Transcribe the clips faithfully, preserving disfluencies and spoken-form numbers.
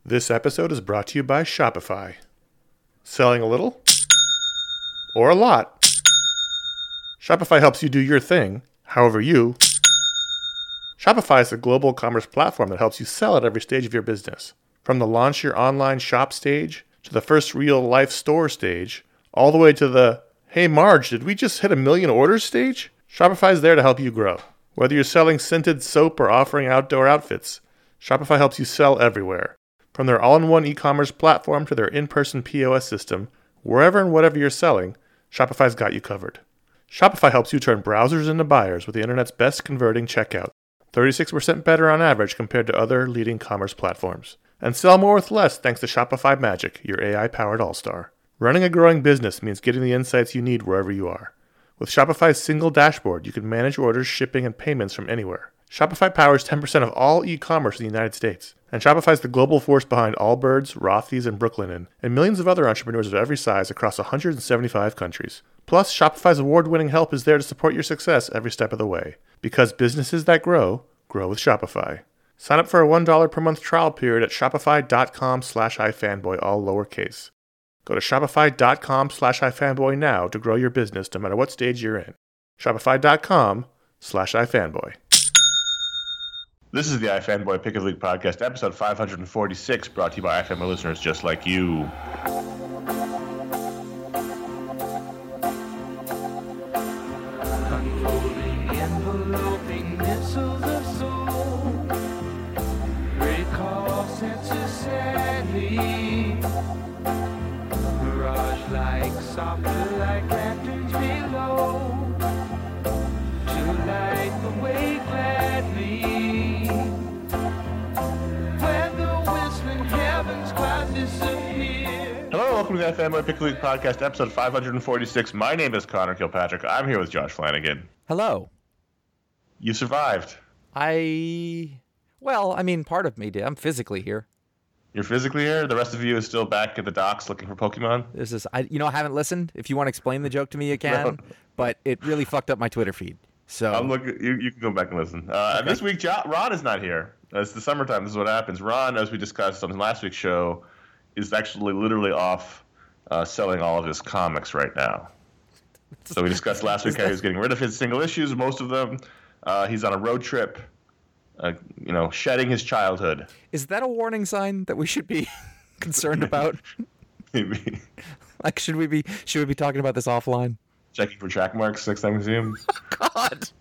This episode is brought to you by Shopify. Selling a little? Or a lot? Shopify helps you do your thing, however you. Shopify is a global commerce platform that helps you sell at every stage of your business. From the launch your online shop stage, to the first real-life store stage, all the way to the, hey Marge, did we just hit a million orders stage? Shopify is there to help you grow. Whether you're selling scented soap or offering outdoor outfits, Shopify helps you sell everywhere. From their all-in-one e-commerce platform to their in-person P O S system, wherever and whatever you're selling, Shopify's got you covered. Shopify helps you turn browsers into buyers with the internet's best converting checkout, thirty-six percent better on average compared to other leading commerce platforms. And sell more with less thanks to Shopify Magic, your A I-powered all-star. Running a growing business means getting the insights you need wherever you are. With Shopify's single dashboard, you can manage orders, shipping, and payments from anywhere. Shopify powers ten percent of all e-commerce in the United States. And Shopify's the global force behind Allbirds, Rothy's, and Brooklinen, and millions of other entrepreneurs of every size across one hundred seventy-five countries. Plus, Shopify's award-winning help is there to support your success every step of the way. Because businesses that grow, grow with Shopify. Sign up for a one dollar per month trial period at shopify.com slash ifanboy, all lowercase. Go to shopify.com slash ifanboy now to grow your business no matter what stage you're in. Shopify.com slash ifanboy. This is the iFanboy Pick of the Week podcast, episode five hundred forty-six, brought to you by iFanboy listeners just like you. Unfolding, enveloping missiles of soul, recall senses sadly, mirage like, softly like lanterns below, to light the way gladly. Hello, welcome to the iFanboy Pick of the Week podcast, episode five hundred forty-six. My name is Connor Kilpatrick. I'm here with Josh Flanagan. Hello. You survived. I, well, I mean, part of me did. I'm physically here. You're physically here? The rest of you is still back at the docks looking for Pokemon? This is, I, you know, I haven't listened. If you want to explain the joke to me, you can. No. But it really fucked up my Twitter feed. So I'm looking. You, you can go back and listen. Uh, Okay. This week, jo- Ron is not here. It's the summertime. This is what happens. Ron, as we discussed on last week's show, is actually literally off uh, selling all of his comics right now. So we discussed last week how he was getting rid of his single issues, most of them. Uh, he's on a road trip, uh, you know, shedding his childhood. Is that a warning sign that we should be concerned about? Maybe. Like, should we be should we be talking about this offline? Checking for track marks next time we see him. God.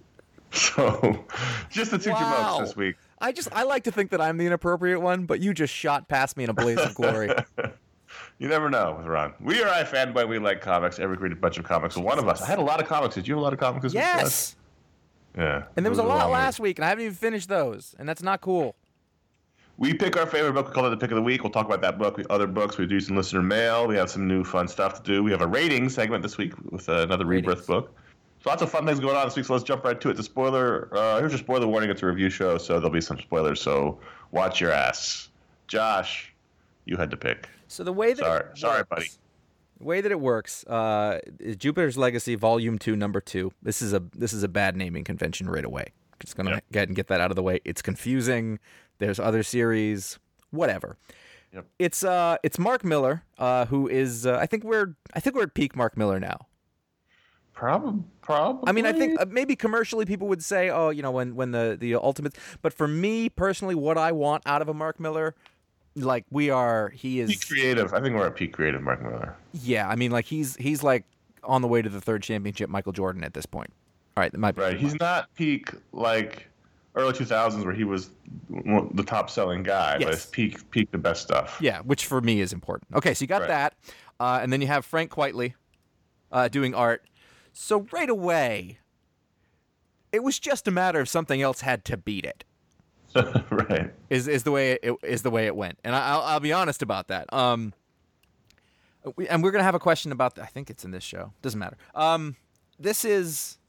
So, just the two Wow. jamokes this week. I just I like to think that I'm the inappropriate one, but you just shot past me in a blaze of glory. You never know with Ron. We are iFanboy. We like comics. Every read a bunch of comics. So one of us. I had a lot of comics. Did you have a lot of comics this week? Yes. Yeah. And there was It a lot long last week, and I haven't even finished those, and that's not cool. We pick our favorite book. We call it the pick of the week. We'll talk about that book. We other books. We do some listener mail. We have some new fun stuff to do. We have a rating segment this week with uh, another Ratings. Rebirth book. So lots of fun things going on this week. So let's jump right to it. The spoiler. Uh, here's your spoiler warning. It's a review show, so there'll be some spoilers. So watch your ass. Josh, you had to pick. So the way that Sorry, it sorry, works, buddy. The way that it works uh, is Jupiter's Legacy, Volume Two, Number Two. This is a this is a bad naming convention right away. Just gonna Yep. go ahead and get that out of the way. It's confusing. There's other series, whatever. Yep. It's uh it's Mark Miller, uh, who is uh, I think we're I think we're at peak Mark Miller now. Probably. Probably. I mean, I think uh, maybe commercially people would say, oh, you know, when when the the Ultimates. But for me personally, what I want out of a Mark Miller, like we are, he is. Peak creative. I think we're at peak creative, Mark Miller. Yeah, I mean, like he's he's like on the way to the third championship, Michael Jordan at this point. All right, that might be Right. He's not peak like early two thousands where he was one- the top selling guy, but Yes. it's peak peak the best stuff. Yeah, which for me is important. Okay, so you got Right. that, uh, and then you have Frank Quitely uh, doing art. So right away, it was just a matter of something else had to beat it. Right. Is is the way it is the way it went, and I, I'll I'll be honest about that. Um, we, and we're gonna have a question about. The, I think it's in this show. Doesn't matter. Um, this is,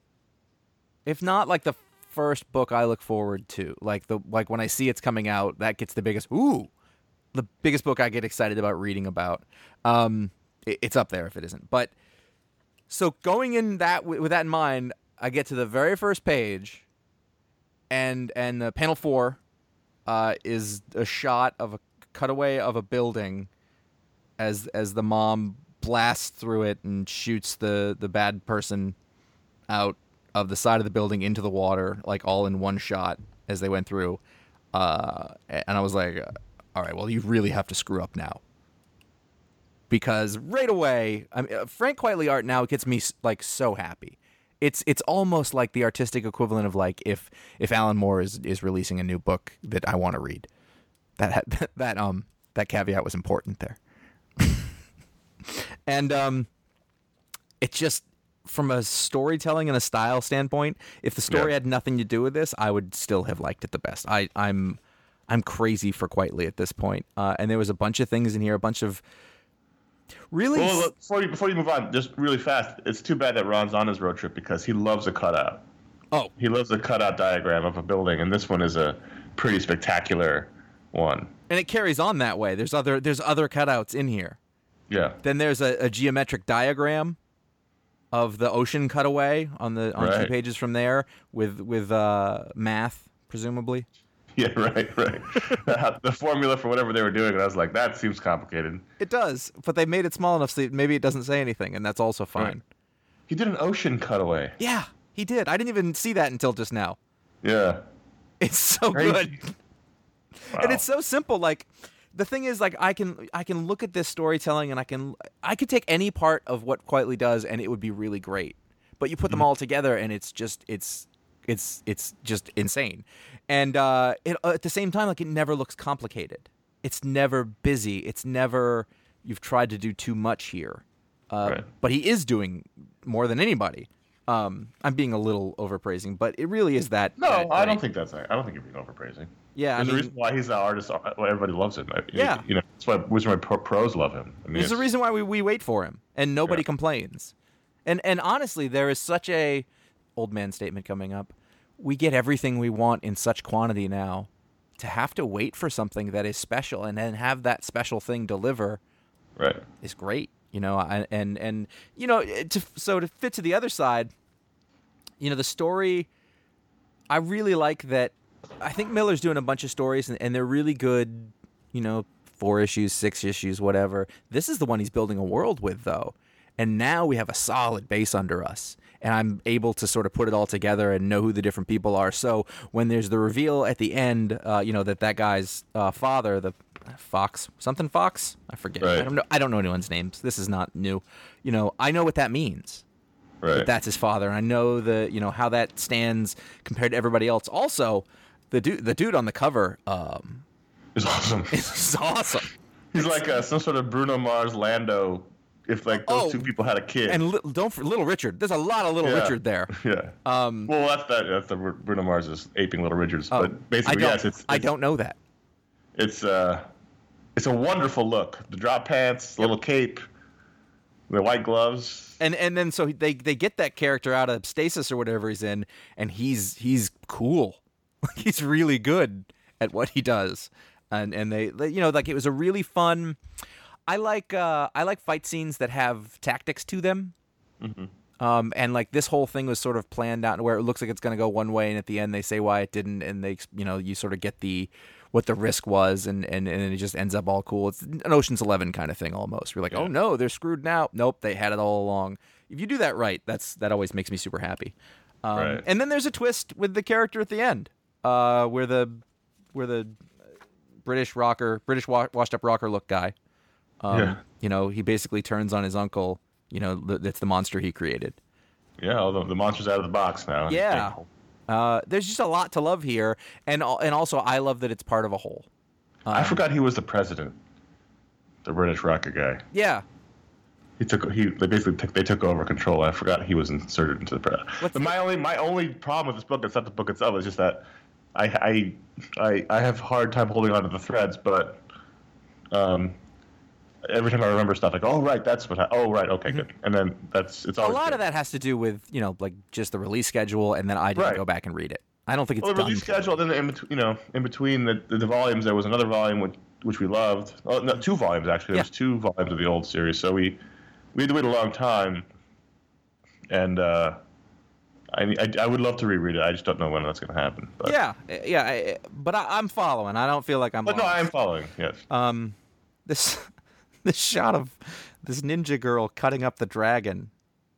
if not like the first book I look forward to, like the like when I see it's coming out, that gets the biggest. Ooh, the biggest book I get excited about reading about. Um, it, it's up there if it isn't. But so going in that with that in mind, I get to the very first page. And and uh, panel four uh, is a shot of a cutaway of a building as as the mom blasts through it and shoots the, the bad person out of the side of the building into the water, like all in one shot as they went through. Uh, and I was like, all right, well, you really have to screw up now. Because right away, I mean, Frank Quitely art now gets me like so happy. It's it's almost like the artistic equivalent of like if if Alan Moore is, is releasing a new book that I want to read. That that um that caveat was important there. And um, it just, from a storytelling and a style standpoint, if the story Yeah. had nothing to do with this, I would still have liked it the best. I I'm I'm crazy for Quitely at this point. Uh, and there was a bunch of things in here, a bunch of really. Well, look, before you before you move on, just really fast, it's too bad that Ron's on his road trip because he loves a cutout. Oh, He loves a cutout diagram of a building, and this one is a pretty spectacular one. and it carries on that way. There's other there's other cutouts in here. Yeah. Then there's a, a geometric diagram of the ocean cutaway on the on two Right. pages from there with with uh, math presumably. Yeah, right, right. the, the formula for whatever they were doing, and I was like, that seems complicated. It does, but they made it small enough so maybe it doesn't say anything, and that's also fine. Right. He did an ocean cutaway. Yeah, he did. I didn't even see that until just now. Yeah. It's so Crazy. good. Wow. And it's so simple. Like the thing is, like I can I can look at this storytelling and I can I could take any part of what Quitely does and it would be really great. But you put them all together and it's just it's it's it's just insane. And uh, it, uh, at the same time, like it never looks complicated. It's never busy. It's never you've tried to do too much here. Uh, Right. But he is doing more than anybody. Um, I'm being a little overpraising, but it really is that. No, that I don't great. think that's. I don't think you're being overpraising. Yeah, I There's mean, a reason why he's the artist. Why everybody loves him. I- Yeah. You know, that's why. Which is why pro- pros love him. I mean, there's a it's- reason why we, we wait for him, and nobody Yeah. complains. And and honestly, there is such a old man statement coming up. We get everything we want in such quantity now. To have to wait for something that is special and then have that special thing deliver Right. is great. You know, I- and and you know, to, so to fit to the other side, you know, the story. I really like that. I think Miller's doing a bunch of stories, and, and they're really good. You know, four issues, six issues, whatever. This is the one he's building a world with, though, and now we have a solid base under us, and I'm able to sort of put it all together and know who the different people are. So when there's the reveal at the end, uh, you know, that that guy's uh, father, the Fox, something Fox, I forget. I Right. don't know. I don't know anyone's names. This is not new. You know, I know what that means. Right. That that's his father, and I know the you know how that stands compared to everybody else. Also, the dude the dude on the cover um, It's awesome. is awesome. He's like uh, some sort of Bruno Mars Lando. If like those Oh, two people had a kid. And li- don't for Little Richard. There's a lot of Little Yeah. Richard there. Yeah. Um, well, that's that. That's the Bruno Mars is aping Little Richards. oh, but basically, I don't, yes, it's, it's I don't know that. It's uh, it's a wonderful look. The drop pants, the little cape, the white gloves. And and then so they they get that character out of stasis or whatever he's in, and he's he's cool. He's really good at what he does, and and they, they you know like it was a really fun. I like uh, I like fight scenes that have tactics to them. Um, and like this whole thing was sort of planned out where it looks like it's going to go one way, and at the end they say why it didn't, and they you know you sort of get the what the risk was, and and, and it just ends up all cool. It's an Ocean's Eleven kind of thing almost. We're like, oh no, they're screwed now. Nope, they had it all along. If you do that right, that's that always makes me super happy. Um, Right. And then there's a twist with the character at the end, uh, where the where the British rocker, British wa- washed up rocker look guy. Um, Yeah. You know, he basically turns on his uncle. You know, th- that's the monster he created. Yeah, although the monster's out of the box now. Yeah. Uh, there's just a lot to love here, and al- and also I love that it's part of a whole. I forgot he was the president, the British rocker guy. Yeah, He took he they basically took, they took over control. I forgot he was inserted into the press. What's But my only my only problem with this book, it's not the book itself, is just that I I I, I have a hard time holding on to the threads. But um, every time I remember stuff, like oh right, that's what. I, oh right, okay, good. And then that's it's a always lot good. of that has to do with you know like just the release schedule, and then I didn't Right. go back and read it. I don't think it's Well, the done. release schedule, then in between, you know, in between the, the, the volumes, there was another volume which which we loved. Oh, no, two volumes actually. There Yeah. was two volumes of the old series, so we we had to wait a long time, and uh, I, I, I would love to reread it. I just don't know when that's going to happen. But. Yeah, yeah, I- but I, I'm following. I don't feel like I'm. But no, lost. I am following. Yes. Um, this this shot of this ninja girl cutting up the dragon.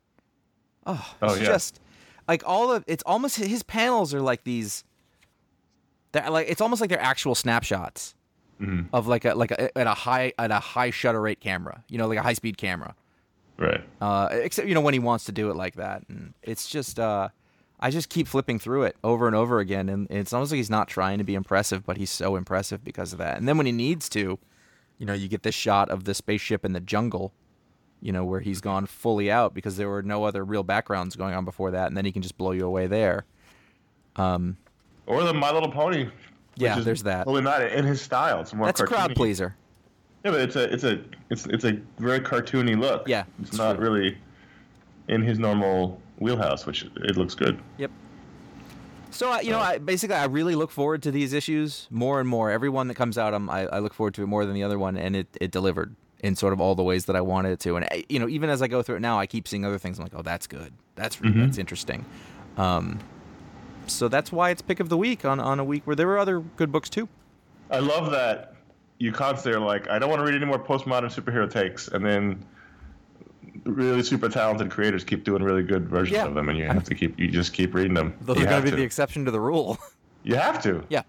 Oh, it's Oh, yeah. just like all of it's almost his panels are like these. They're like it's almost like they're actual snapshots Mm-hmm. of like a like a, at a high at a high shutter rate camera. You know, like a high speed camera. Right. Uh, except you know when he wants to do it like that, and it's just uh, I just keep flipping through it over and over again, and it's almost like he's not trying to be impressive, but he's so impressive because of that. And then when he needs to, you know, you get this shot of the spaceship in the jungle, you know, where he's gone fully out because there were no other real backgrounds going on before that, and then he can just blow you away there. Um, Or the My Little Pony. which Yeah, is there's that. Totally not in his style. It's more that's a crowd cartoony. pleaser. Yeah, but it's a it's a it's it's a very cartoony look. Yeah, It's it's not true. really in his normal wheelhouse, which it looks good. Yep. So, I you know, I, basically, I really look forward to these issues more and more. Every one that comes out, I'm, I, I look forward to it more than the other one, and it, it delivered in sort of all the ways that I wanted it to. And, I- you know, even as I go through it now, I keep seeing other things. I'm like, oh, that's good. That's re- Mhm. that's interesting. Um, so that's why it's pick of the week on, on a week where there were other good books, too. I love that you constantly are like, I don't want to read any more postmodern superhero takes, and then really super talented creators keep doing really good versions Yeah. of them, and you have to keep you just keep reading them. Those you are going have to be to. the exception to the rule. You have to. Yeah.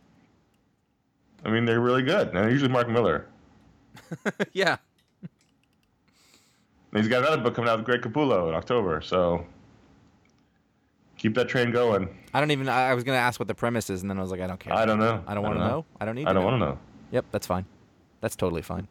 I mean, they're really good, and they're usually Mark Miller. Yeah. And he's got another book coming out with Greg Capullo in October, so keep that train going. I don't even, I I was going to ask what the premise is, and then I was like, I don't care. I don't know. I don't want to know. I don't need to I don't know. want to know. Yep, that's fine. That's totally fine.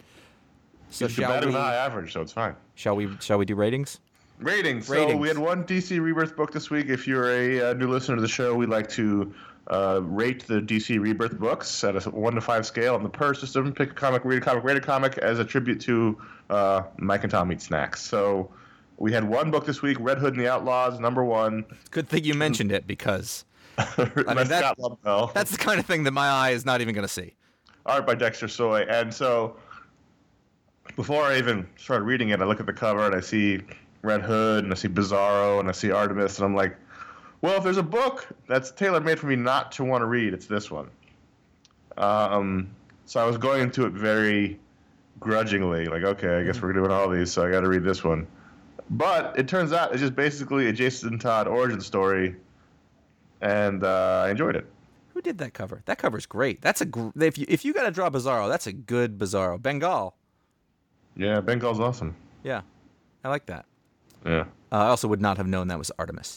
So He's shall better we, than high average, so it's fine. shall we, shall we do ratings? Ratings. So Ratings. we had one D C Rebirth book this week. If you're a uh, new listener to the show, we like to uh, rate the D C Rebirth books at a one to five scale on the per system. Pick a comic, read a comic, rate a comic as a tribute to uh, Mike and Tom Eat Snacks. So we had one book this week, Red Hood and the Outlaws, number one. Good thing you mentioned it because I mean, that- Scott Lobdell. that's the kind of thing that my eye is not even going to see. Art by Dexter Soy. And so before I even started reading it, I look at the cover and I see Red Hood and I see Bizarro and I see Artemis, and I'm like, well, if there's a book that's tailor-made for me not to want to read, it's this one. Um, so I was going into it very grudgingly, like, okay, I guess we're doing all these, so I got to read this one. But it turns out it's just basically a Jason Todd origin story, and uh, I enjoyed it. Who did that cover? That cover's great. That's a gr- if you if you got to draw Bizarro, that's a good Bizarro. Bengal. Yeah, Bengal's awesome. Yeah, I like that. Yeah. Uh, I also would not have known that was Artemis.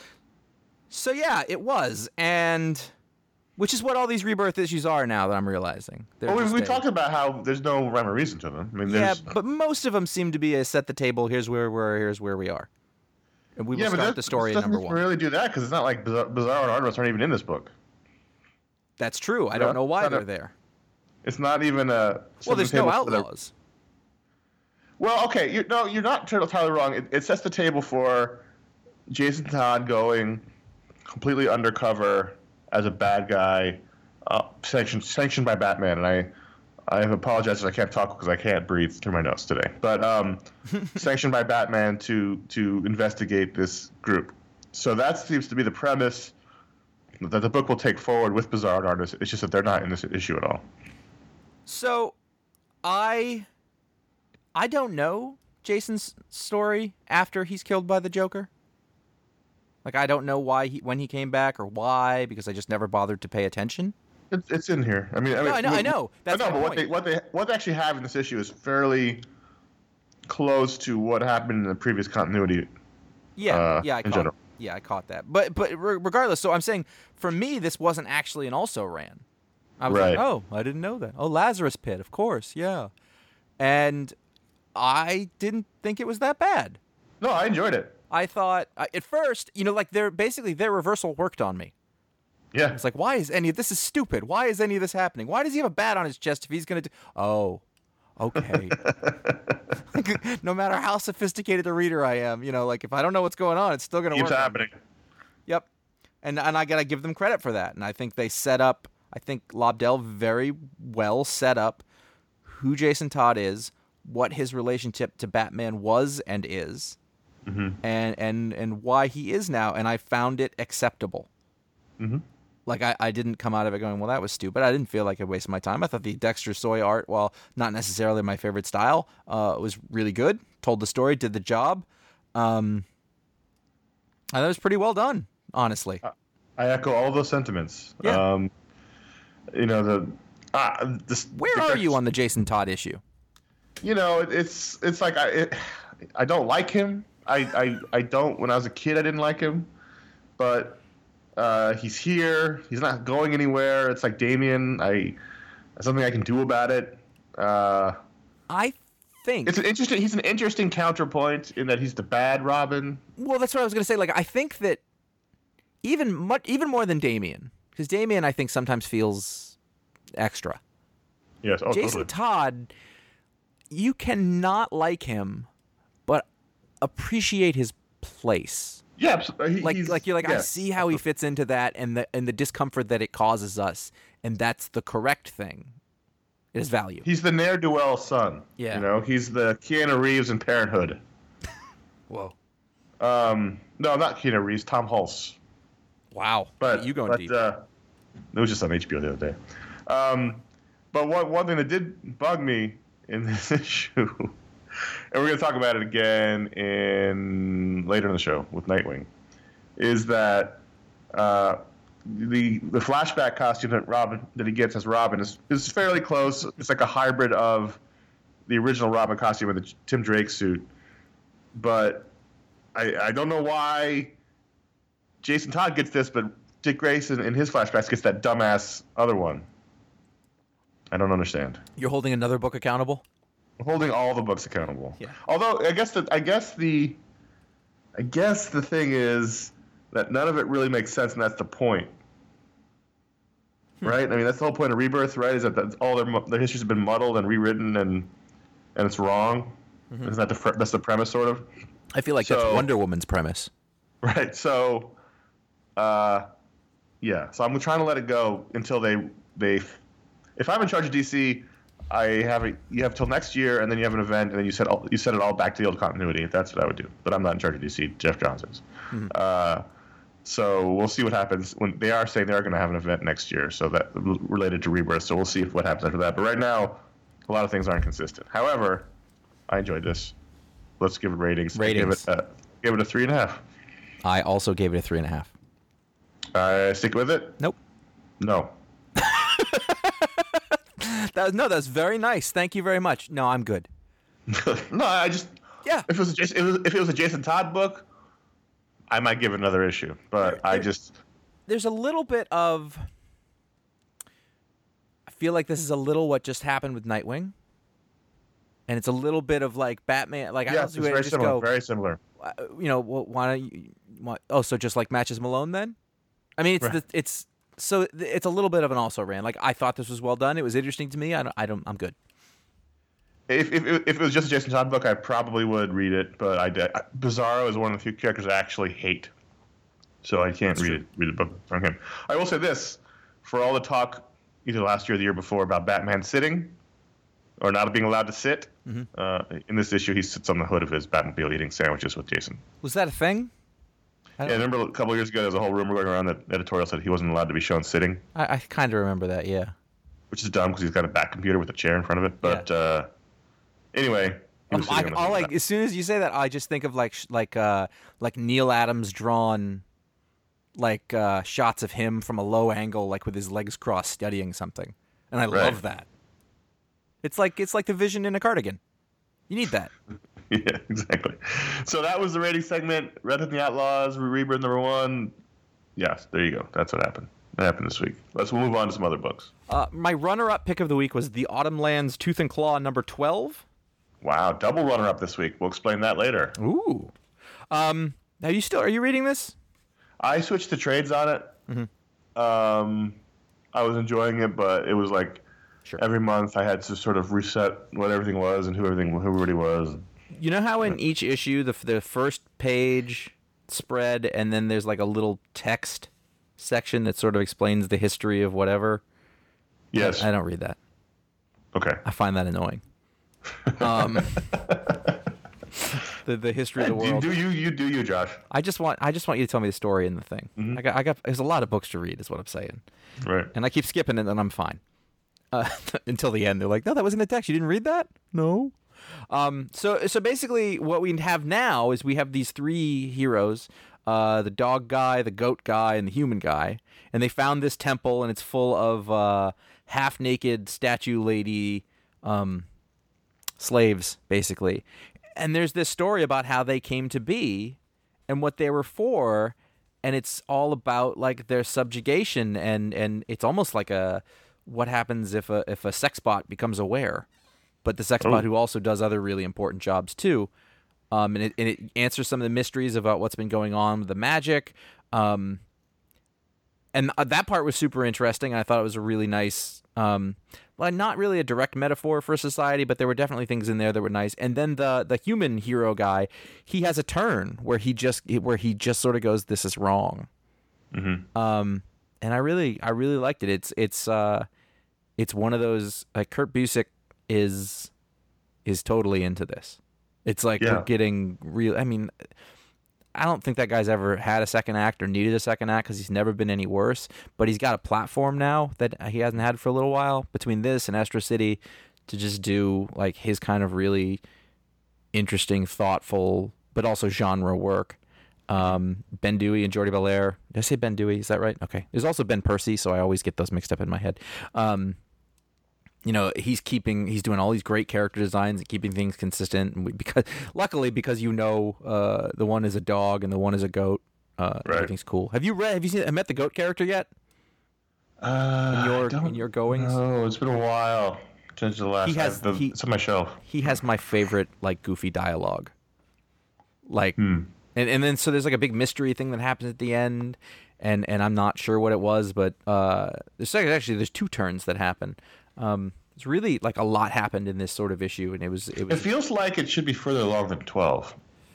So yeah, it was, and which is what all these rebirth issues are now that I'm realizing. They're Well, we, just we a- talked about how there's no rhyme or reason to them. I mean, Yeah, there's, but most of them seem to be a set the table. Here's where we're. Here's where we are. And we will yeah, but start that- the story this at number doesn't one. really do that because it's not like Bizarro, Bizarro and Artemis aren't even in this book. That's true. I Yeah, don't know why kind they're of- there. It's not even a. Well, there's setting no the table for the- outlaws. Well, okay, you, no, you're not entirely wrong. It, it sets the table for Jason Todd going completely undercover as a bad guy, uh, sanctioned sanctioned by Batman, and I. I have apologized if I can't talk because I can't breathe through my nose today. But um, sanctioned by Batman to to investigate this group. So that seems to be the premise that the book will take forward with Bizarro and Artemis. It's just that they're not in this issue at all. So, I, I don't know Jason's story after he's killed by the Joker. Like I don't know why he when he came back or why because I just never bothered to pay attention. It's, it's in here. I mean, I, No, mean, I know, I know. That's I know, my but what point. they what they what they actually have in this issue is fairly close to what happened in the previous continuity. Yeah, uh, yeah, I in caught. general. Yeah, I caught that. But but re- regardless, so I'm saying for me this wasn't actually an also ran. I was Right. like, oh, I didn't know that. Oh, Lazarus Pit, of course, yeah. And I didn't think it was that bad. No, I enjoyed it. I thought I- at first, you know, like their basically their reversal worked on me. Yeah, It's like, why is any of this is stupid? Why is any of this happening? Why does he have a bat on his chest if he's gonna do? Oh, okay. No matter how sophisticated a reader I am, you know, like if I don't know what's going on, it's still gonna keeps work. on me. happening. Yep. And and I gotta give them credit for that. And I think they set up I think Lobdell very well set up who Jason Todd is, what his relationship to Batman was and is, Mm-hmm. and and and why he is now, and I found it acceptable. Mm-hmm. Like I, I didn't come out of it going, well, that was stupid. I didn't feel like I wasted my time. I thought the Dexter Soy art, while not necessarily my favorite style, uh, was really good. Told the story, did the job. Um, and that was pretty well done, honestly. I echo all those sentiments. Yeah. Um, you know the. Uh, this, Where the, are you on the Jason Todd issue? You know, it, it's it's like I it, I don't like him. I, I I don't. When I was a kid, I didn't like him, but uh, he's here. He's not going anywhere. It's like Damian. I there's something I can do about it. Uh, I think it's an interesting. He's an interesting counterpoint in that he's the bad Robin. Well, that's what I was going to say. Like, I think that even much, even more than Damian, because Damian, I think, sometimes feels extra. Yes. Oh, Jason totally. Todd, you cannot like him, but appreciate his place. Yeah. He, Like, he's, like you're like, I yes. see how he fits into that, and the and the discomfort that it causes us, and that's the correct thing. It is value. He's the ne'er do well son. Yeah. You know, he's the Keanu Reeves in Parenthood. Whoa. Um, no, not Keanu Reeves. Tom Hulse. Wow. But you going but, deep? Uh, it was just on H B O the other day. Um, but one one thing that did bug me in this issue, and we're going to talk about it again in later in the show with Nightwing, is that uh, the the flashback costume that Robin that he gets as Robin is is fairly close. It's like a hybrid of the original Robin costume with the Tim Drake suit, but I I don't know why Jason Todd gets this, but Dick Grayson in his flashbacks gets that dumbass other one. I don't understand. You're holding another book accountable? I'm holding all the books accountable. Yeah. Although I guess the I guess the I guess the thing is that none of it really makes sense, and that's the point. Right? I mean, that's the whole point of Rebirth, right? Is that that's all their their histories have been muddled and rewritten, and and it's wrong. Mm-hmm. Isn't that the fr- that's the premise, sort of? I feel like So- that's Wonder Woman's premise. Right. So, uh, yeah. So I'm trying to let it go until they they. If I'm in charge of D C, I have a, you have till next year, and then you have an event, and then you set all, you set it all back to the old continuity. That's what I would do. But I'm not in charge of D C. Jeff Johns is. Mm-hmm. Uh, so we'll see what happens when they are saying they are going to have an event next year. So that related to Rebirth. So we'll see if what happens after that. But right now, a lot of things aren't consistent. However, I enjoyed this. Let's give it ratings. Ratings. Give it, uh, give it a three and a half. I also gave it a three and a half. Uh, stick with it. Nope. No. That was, no, that's very nice. Thank you very much. No, I'm good. No, I just Yeah. If it was a Jason, if it was, if it was a Jason Todd book, I might give it another issue. But I just There's a little bit of. I feel like this is a little what just happened with Nightwing. And it's a little bit of like Batman. Like I yeah, don't it's see where very just similar. go. Very similar. uh, You know, wh- why don't you? Why, oh, so just like Matches Malone then? I mean, it's Right. the, it's so th- it's a little bit of an also ran. Like I thought this was well done. It was interesting to me. I don't. I don't. I'm good. If if if it was just a Jason Todd book, I probably would read it. But I did. Bizarro is one of the few characters I actually hate, so I can't read it. Read a book from him. I will say this: for all the talk, either last year or the year before, about Batman sitting or not being allowed to sit, Mm-hmm. uh, in this issue, he sits on the hood of his Batmobile eating sandwiches with Jason. Was that a thing? I, Yeah, don't, remember a couple of years ago, there was a whole rumor going around that editorial said he wasn't allowed to be shown sitting, I, I kind of remember that. Yeah. which is dumb because he's got a back computer with a chair in front of it. But uh, anyway, he Um, was I, sitting on the all hood like of that. as soon as you say that, I just think of like sh- like uh like Neil Adams drawn, like uh, shots of him from a low angle, like with his legs crossed, studying something, and I Right. love that. It's like it's like the Vision in a cardigan. You need that. Yeah, exactly. So that was the rating segment. Red Hood and the Outlaws, Rebirth number one. Yes, there you go. That's what happened. That happened this week. Let's move on to some other books. Uh, my runner-up pick of the week was the Autumn Lands Tooth and Claw number twelve. Wow, double runner-up this week. We'll explain that later. Ooh. Um. Are you still? Are you reading this? I switched to trades on it. Mm-hmm. Um, I was enjoying it, but it was like Sure. every month I had to sort of reset what everything was and who everything who everybody was. You know how in each issue the the first page spread and then there's like a little text section that sort of explains the history of whatever? Yes. I, I don't read that. Okay. I find that annoying. Um, the, the history of the You world. do you you do you, Josh? I just want I just want you to tell me the story in the thing. Mm-hmm. I got I got there's a lot of books to read, is what I'm saying, Right. and I keep skipping it, and I'm fine uh, until the end. They're like, no, that was in the text. You didn't read that? No. Um. So so basically, what we have now is we have these three heroes. Uh, the dog guy, the goat guy, and the human guy, and they found this temple, and it's full of uh, half-naked statue lady um, slaves, basically. And there's this story about how they came to be and what they were for, and it's all about like their subjugation, and, and it's almost like a what happens if a if a sex bot becomes aware, but the sex Oh. bot who also does other really important jobs too. Um, and it, and it answers some of the mysteries about what's been going on with the magic. Um, and uh, that part was super interesting. I thought it was a really nice, um, well, not really a direct metaphor for society, but there were definitely things in there that were nice. And then the the human hero guy, he has a turn where he just where he just sort of goes, "This is wrong." Mm-hmm. Um, and I really I really liked it. It's it's uh, it's one of those like Kurt Busiek is is totally into this. It's like Yeah. we're getting real. I mean, I don't think that guy's ever had a second act or needed a second act because he's never been any worse. But he's got a platform now that he hasn't had for a little while between this and Astro City to just do like his kind of really interesting, thoughtful, but also genre work. Um, Ben Dewey and Jordi Belair. Did I say Ben Dewey? Is that right? Okay. There's also Ben Percy, so I always get those mixed up in my head. Um, you know, he's keeping, he's doing all these great character designs and keeping things consistent. And we, because, luckily, because you know, uh, the one is a dog and the one is a goat. Uh, Right. Everything's cool. Have you read? Have you seen? Met the goat character yet? Uh, In your- I don't in your goings? No, it's been a while since the last. He has- I- the, he- it's on my shelf. He has my favorite like goofy dialogue. Like, Hmm. and and then so there's like a big mystery thing that happens at the end, and and I'm not sure what it was, but uh, there's like- actually there's two turns that happen. Um, it's really like a lot happened in this sort of issue, and it was it It was feels like it should be further along than twelve.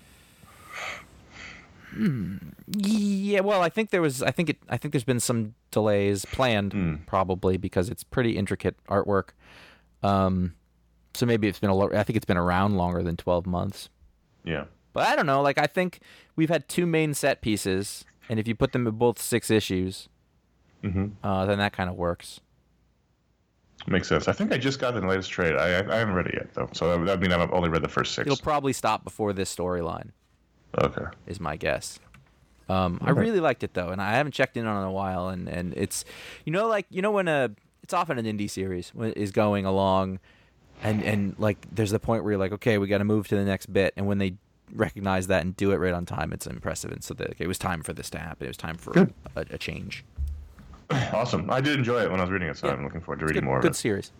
yeah. Well, I think there was I think it I think there's been some delays planned Hmm. probably because it's pretty intricate artwork. Um, so maybe it's been a lo- I think it's been around longer than twelve months. Yeah. But I don't know. Like I think we've had two main set pieces, and if you put them in both six issues, Mm-hmm. uh, then that kind of works. Makes sense. I think I just got the latest trade. I I, I haven't read it yet though, so that would that would mean I've only read the first six. It'll probably stop before this storyline, Okay. is my guess. Um, I Okay. really liked it though, and I haven't checked in on it in a while. And, and it's, you know, like you know when a it's often an indie series when is going along, and and like there's the point where you're like, okay, we got to move to the next bit, and when they recognize that and do it right on time, it's impressive. And so that okay, it was time for this to happen. It was time for Good. a, a change. Awesome. I did enjoy it when I was reading it, so Yeah. I'm looking forward to It's reading good, more of good it. series.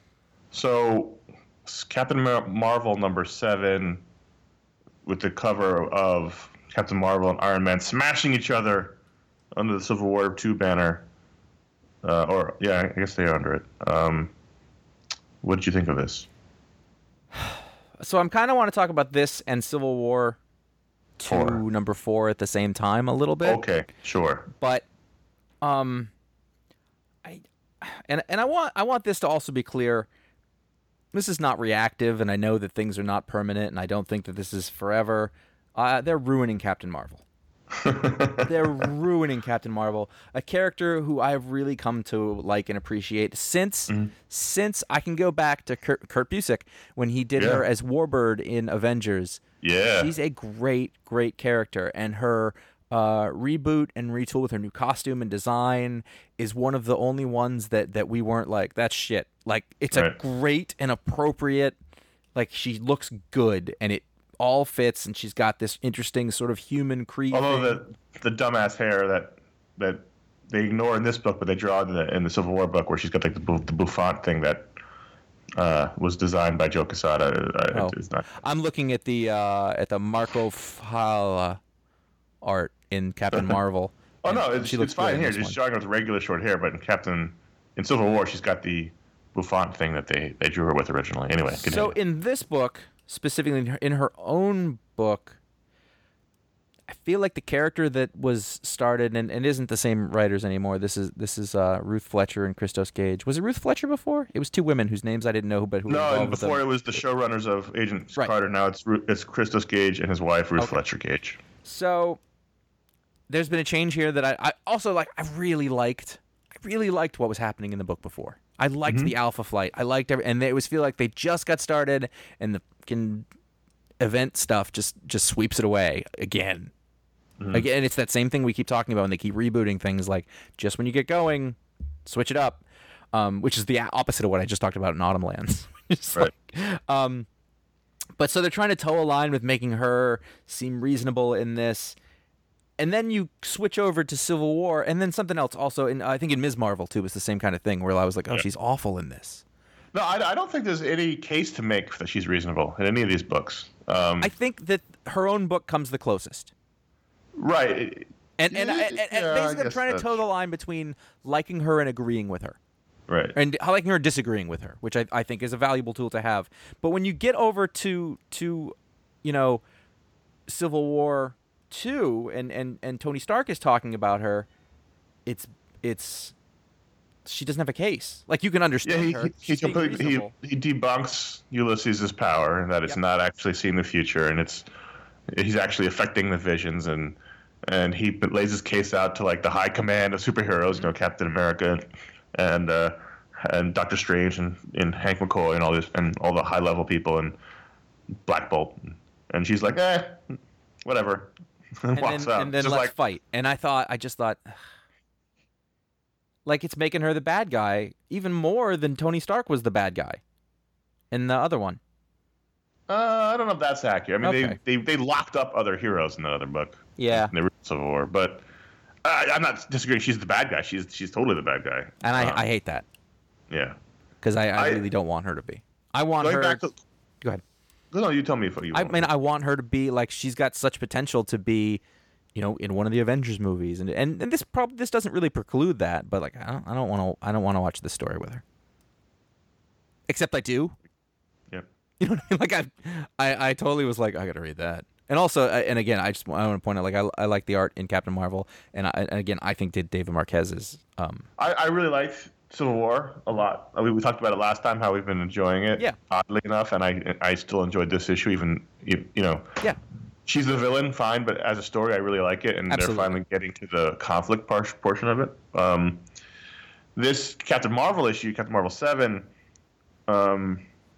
So, s- Captain Mar- Marvel number seven, with the cover of Captain Marvel and Iron Man smashing each other under the Civil War two banner. Uh, or, yeah, I guess they are under it. Um, what did you think of this? So I'm kind of want to talk about this and Civil War two, Four. number four at the same time a little bit. Okay, sure. But, um, I and and I want I want this to also be clear. This is not reactive, and I know that things are not permanent, and I don't think that this is forever. Uh, they're ruining Captain Marvel. They're ruining Captain Marvel, a character who I've really come to like and appreciate since since I can go back to Kurt, Kurt Busiek when he did Yeah. her as Warbird in Avengers. Yeah. She's a great, great character, and her uh, reboot and retool with her new costume and design is one of the only ones that, that we weren't like, that's shit. Like, it's a Right. great and appropriate, like, she looks good, and it all fits, and she's got this interesting sort of human creep. Although thing. the the dumbass hair that that they ignore in this book, but they draw in the in the Civil War book, where she's got like the, bu- the bouffant thing that uh, was designed by Joe Quesada. Uh, Oh. It's not. I'm looking at the uh, at the Marco Fala art in Captain Marvel. Oh and no, it's, she looks it's fine good in here. this She's one. drawing with regular short hair, but in Captain in Civil War, she's got the bouffant thing that they, they drew her with originally. Anyway, continue. So in this book, specifically in her, in her own book, I feel like the character that was started and, and isn't the same writers anymore. This is this is uh, Ruth Fletcher and Christos Gage. Was it Ruth Fletcher before? It was two women whose names I didn't know, but who were No, involved and with before them. it was the showrunners of Agent Right. Carter. Now it's Ru- it's Christos Gage and his wife Ruth Okay. Fletcher Gage. So there's been a change here that I, I also like. I really liked. I really liked what was happening in the book before. I liked Mm-hmm. the Alpha Flight. I liked every, and it was feel like they just got started, and the fucking event stuff just just sweeps it away again. Mm-hmm. Again, it's that same thing we keep talking about when they keep rebooting things. Like just when you get going, switch it up, um, which is the opposite of what I just talked about in Autumn Lands. It's Right. like, um, but so they're trying to toe a line with making her seem reasonable in this. And then you switch over to Civil War, and then something else also. In I think in Miz Marvel too was the same kind of thing where I was like, oh, Yeah. she's awful in this. No, I, I don't think there's any case to make that she's reasonable in any of these books. Um, I think that her own book comes the closest. right. And and, Yeah, and, and yeah, I basically, I'm guess trying to that's toe the line between liking her and agreeing with her, Right. and liking her and disagreeing with her, which I, I think is a valuable tool to have. But when you get over to to, you know, Civil War two, and, and, and Tony Stark is talking about her, it's it's she doesn't have a case. Like you can Yeah, understand he, her. he, he She's being completely he, reasonable. he debunks Ulysses' power and that it's Yep. not actually seeing the future and it's he's actually affecting the visions and and he lays his case out to like the high command of superheroes, you know, Captain America and uh, and Doctor Strange and, and Hank McCoy and all this and all the high level people and Black Bolt and she's like, eh, whatever, and, and walks then, out. and then Just let's like, fight. And I thought, I just thought, like it's making her the bad guy even more than Tony Stark was the bad guy in the other one. uh, I don't know if that's accurate. I mean, Okay. they, they they locked up other heroes in the other book. Yeah, in the original Civil War, but uh, I'm not disagreeing. She's the bad guy. She's she's totally the bad guy. and I, Um, I hate that yeah. because I, I I- really don't want her to be. I want Going her. back to Go ahead. no, you tell me if you. I want. mean, I want her to be like she's got such potential to be, you know, in one of the Avengers movies, and and, and this probably this doesn't really preclude that, but like I don't I don't want to I don't want to watch this story with her. Except I do. Yeah. You know what I mean? Like I, I, I totally was like I got to read that. And also, I- and again, I just I want to point out like I, I like the art in Captain Marvel, and, I, and again, I think David Marquez is um I, I really liked Civil War a lot. I mean, we talked about it last time how we've been enjoying it. Yeah. Oddly enough, and I I still enjoyed this issue even you, you know. yeah She's the villain, fine, but as a story, I really like it, and Absolutely. they're finally getting to the conflict par- portion of it. Um, this Captain Marvel issue, Captain Marvel seven, um,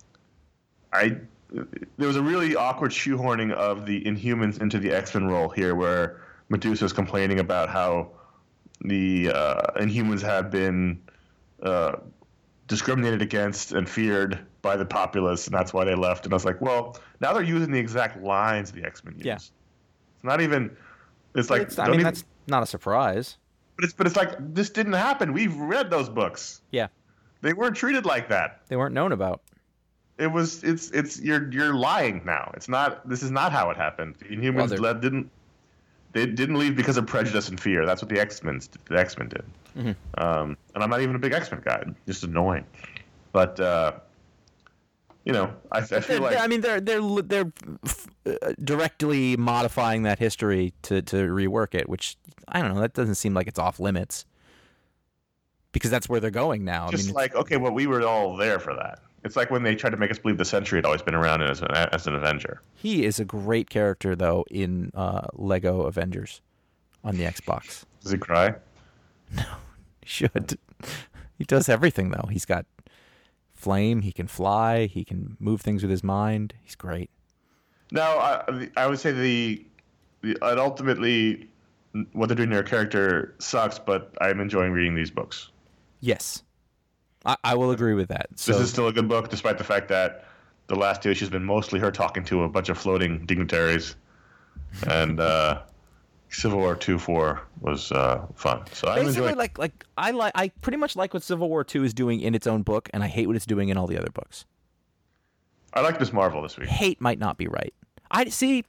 I there was a really awkward shoehorning of the Inhumans into the X-Men role here, where Medusa's complaining about how the uh, Inhumans have been uh, discriminated against and feared by the populace, and that's why they left. And I was like, well, now they're using the exact lines the X-Men use. Yeah. It's not even. It's like. it's, I don't mean even- that's not a surprise. But it's but it's like this didn't happen. We've read those books. Yeah, They weren't treated like that. they weren't known about. It was. It's. It's. You're. You're lying now. It's not. This is not how it happened. The Inhumans Well, they're- led, didn't. They didn't leave because of prejudice and fear. That's what the X-Men. The X-Men did. Mm-hmm. Um, and I'm not even a big X-Men guy. Just annoying. But uh, you know, I, I They're- feel like. I mean, they're they're they're uh, directly modifying that history to to rework it, which I don't know. That doesn't seem like it's off limits because that's where they're going now. I just mean, it's- like okay, well, we were all there for that. It's like when they tried to make us believe the Sentry had always been around as an as an Avenger. he is a great character though in uh, Lego Avengers on the Xbox. Does he cry? He should. He does everything though. He's got flame. He can fly. He can move things with his mind. He's great. No, I, I would say the, the it ultimately what they're doing to their character sucks, but I'm enjoying reading these books. Yes, I, I will agree with that. So This is still a good book, despite the fact that the last two issues has been mostly her talking to a bunch of floating dignitaries, and uh, Civil War two four was uh, fun. So I'm basically, enjoying. like like I like I pretty much like what Civil War Two is doing in its own book, and I hate what it's doing in all the other books. I like Miss Marvel this week. Hate might not be right. I see.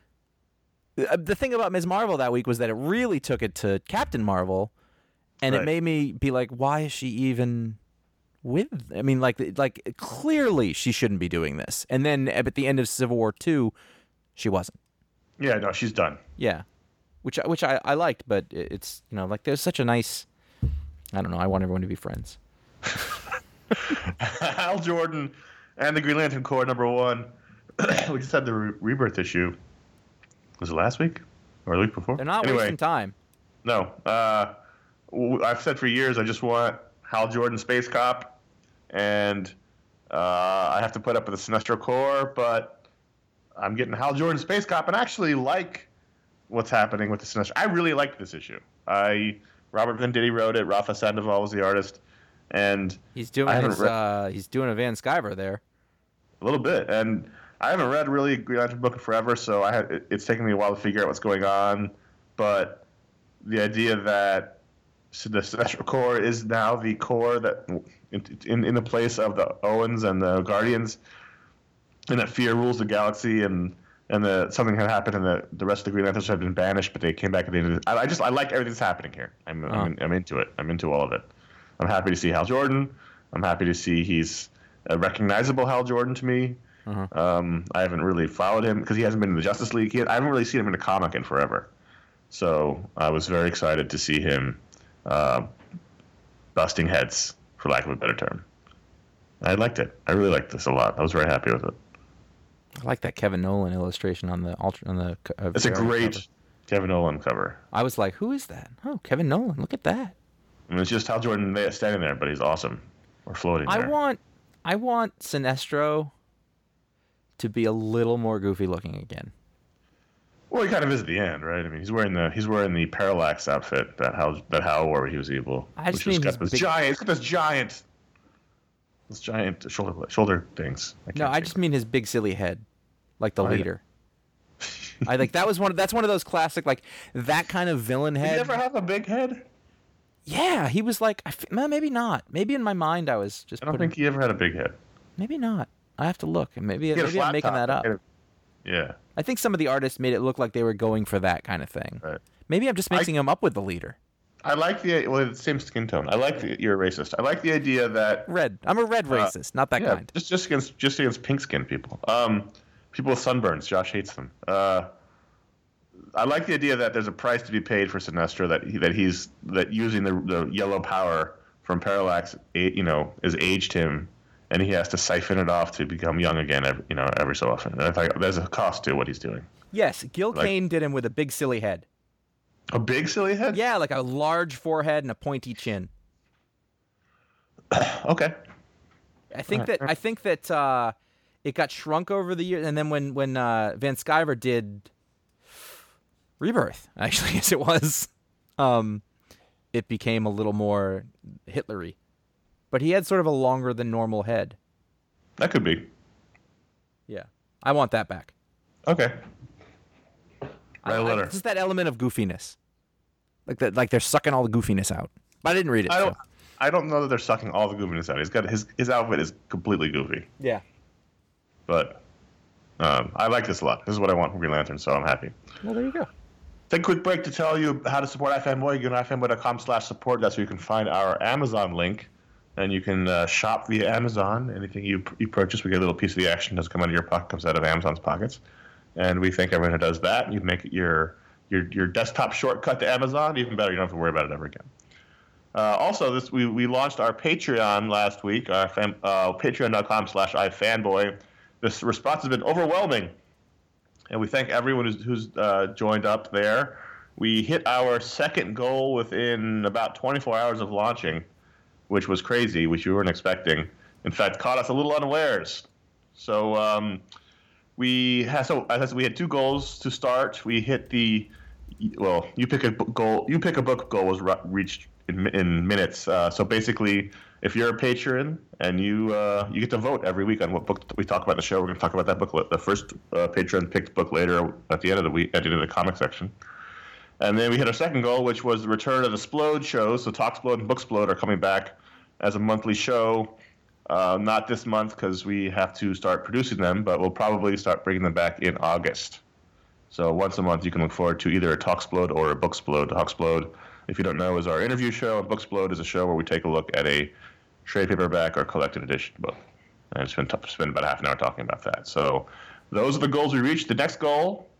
uh, The thing about Miz Marvel that week was that it really took it to Captain Marvel, and it Right. made me be like, why is she even with? I mean, like like clearly she shouldn't be doing this. And then at the end of Civil War Two, she wasn't. Yeah, no, she's done. Yeah. which I- which I, I liked, but it- it's you know like there's such a nice. I don't know. I want everyone to be friends. Hal Jordan and the Green Lantern Corps number one. We just had the re- rebirth issue. Was it last week or the week before? They're not anyway, wasting time. No. Uh, w- I've said for years I just want Hal Jordan Space Cop, and uh, I have to put up with the Sinestro Corps, but I'm getting Hal Jordan Space Cop, and I actually like what's happening with the Sinestro. I really liked this issue. I Robert Venditti wrote it. Rafa Sandoval was the artist, and He's doing I haven't his read- uh, he's doing a Van Sciver there. a little bit, and I haven't read really Green Lantern book in forever, so I have, it, it's taken me a while to figure out what's going on. But the idea that the Sinestro Corps is now the core that in in the place of the Owens and the Guardians, and that fear rules the galaxy, and and the something had happened, and the the rest of the Green Lanterns had been banished, but they came back at the end of it. I, I just I like everything that's happening here. I'm Uh-huh. I'm, I'm into it. I'm into all of it. I'm happy to see Hal Jordan. I'm happy to see he's a recognizable Hal Jordan to me. Uh-huh. Um, I haven't really followed him because he hasn't been in the Justice League. He, I haven't really seen him in a comic in forever. So I was very excited to see him uh, busting heads, for lack of a better term. I liked it. I really liked this a lot. I was very happy with it. I like that Kevin Nolan illustration on the ultra on the. Uh, It's a variant great cover. Kevin Nolan cover. I was like, who is that? Oh, Kevin Nolan. Look at that. I mean, it's just Hal Jordan there- standing there, but he's awesome. Or floating I there. want, I want Sinestro to be a little more goofy looking again. Well, he kind of is at the end, right? I mean, he's wearing the he's wearing the Parallax outfit that Hal that Hal wore when he was evil. I just which has mean got his this big- giant. It's got this giant, this giant shoulder shoulder things. I No, can't I think just mean his big silly head, like the Oh, yeah. leader. I like that was one. Of, that's one of those classic like that kind of villain Did he head. ever have a big head? Yeah, he was like, I f- well, maybe not. Maybe in my mind I was just. I don't putting, think he ever had a big head. Maybe not. I have to look. Maybe He had a maybe I'm flat making top. that up. He had a- Yeah, I think some of the artists made it look like they were going for that kind of thing. right. Maybe I'm just I- mixing him up with the leader. I like the well, it's the same skin tone. I like the you're a racist. I like the idea that Red. I'm a red Uh, racist, not that yeah, kind. just just against just against pink skinned people. Um, people with sunburns. Josh hates them. Uh, I like the idea that there's a price to be paid for Sinestro. That he, that he's that using the the yellow power from Parallax, eh, you know, has aged him, and he has to siphon it off to become young again. Every, you know, every so often. And I think there's a cost to what he's doing. Yes, Gil Like- Kane did him with a big silly head. A big silly head. Yeah, like a large forehead and a pointy chin. Okay. I think that I think that uh, it got shrunk over the years, and then when when uh, Van Sciver did Rebirth, actually, yes, it was, um, it became a little more Hitlery, but he had sort of a longer than normal head. That could be. Yeah, I want that back. Okay. I, Write a I- letter. just that element of goofiness, like that, like they're sucking all the goofiness out. But I didn't read it. I don't. so- I don't know that they're sucking all the goofiness out. He's got his his outfit is completely goofy, Yeah. but um, I like this a lot. This is what I want from Green Lantern, so I'm happy. Well, there you go. Take a quick break to tell you how to support iFanboy. You go to ifanboy dot com slash support. That's where you can find our Amazon link, and you can uh, shop via Amazon. Anything you you purchase, we get a little piece of the action. Doesn't come out of your pocket, comes out of Amazon's pockets, and we thank everyone who does that. You make it your your your desktop shortcut to Amazon. Even better, you don't have to worry about it ever again. Uh, also, this we, we launched our Patreon last week, our fan, uh, patreon dot com slash ifanboy. This response has been overwhelming, and we thank everyone who's, who's uh, joined up there. We hit our second goal within about twenty-four hours of launching, which was crazy, which you weren't expecting. In fact, caught us a little unawares. So um, we had so as I said, we had two goals to start. We hit the well, you pick a book goal. You pick a book goal was re- reached in, in minutes. Uh, so basically, if you're a patron and you uh, you get to vote every week on what book we talk about in the show, we're going to talk about that book. The first uh, patron picked book later at the end of the week, at the end of the comic section. And then we hit our second goal, which was the return of the Splode shows. So Talksplode and Booksplode are coming back as a monthly show. Uh, not this month because we have to start producing them, but we'll probably start bringing them back in August. So once a month, you can look forward to either a Talksplode or a Booksplode. Talksplode, if you don't know, is our interview show, and Booksplode is a show where we take a look at a trade paperback or collected edition book. And spend, spend about half an hour talking about that. So those are the goals we reached. The next goal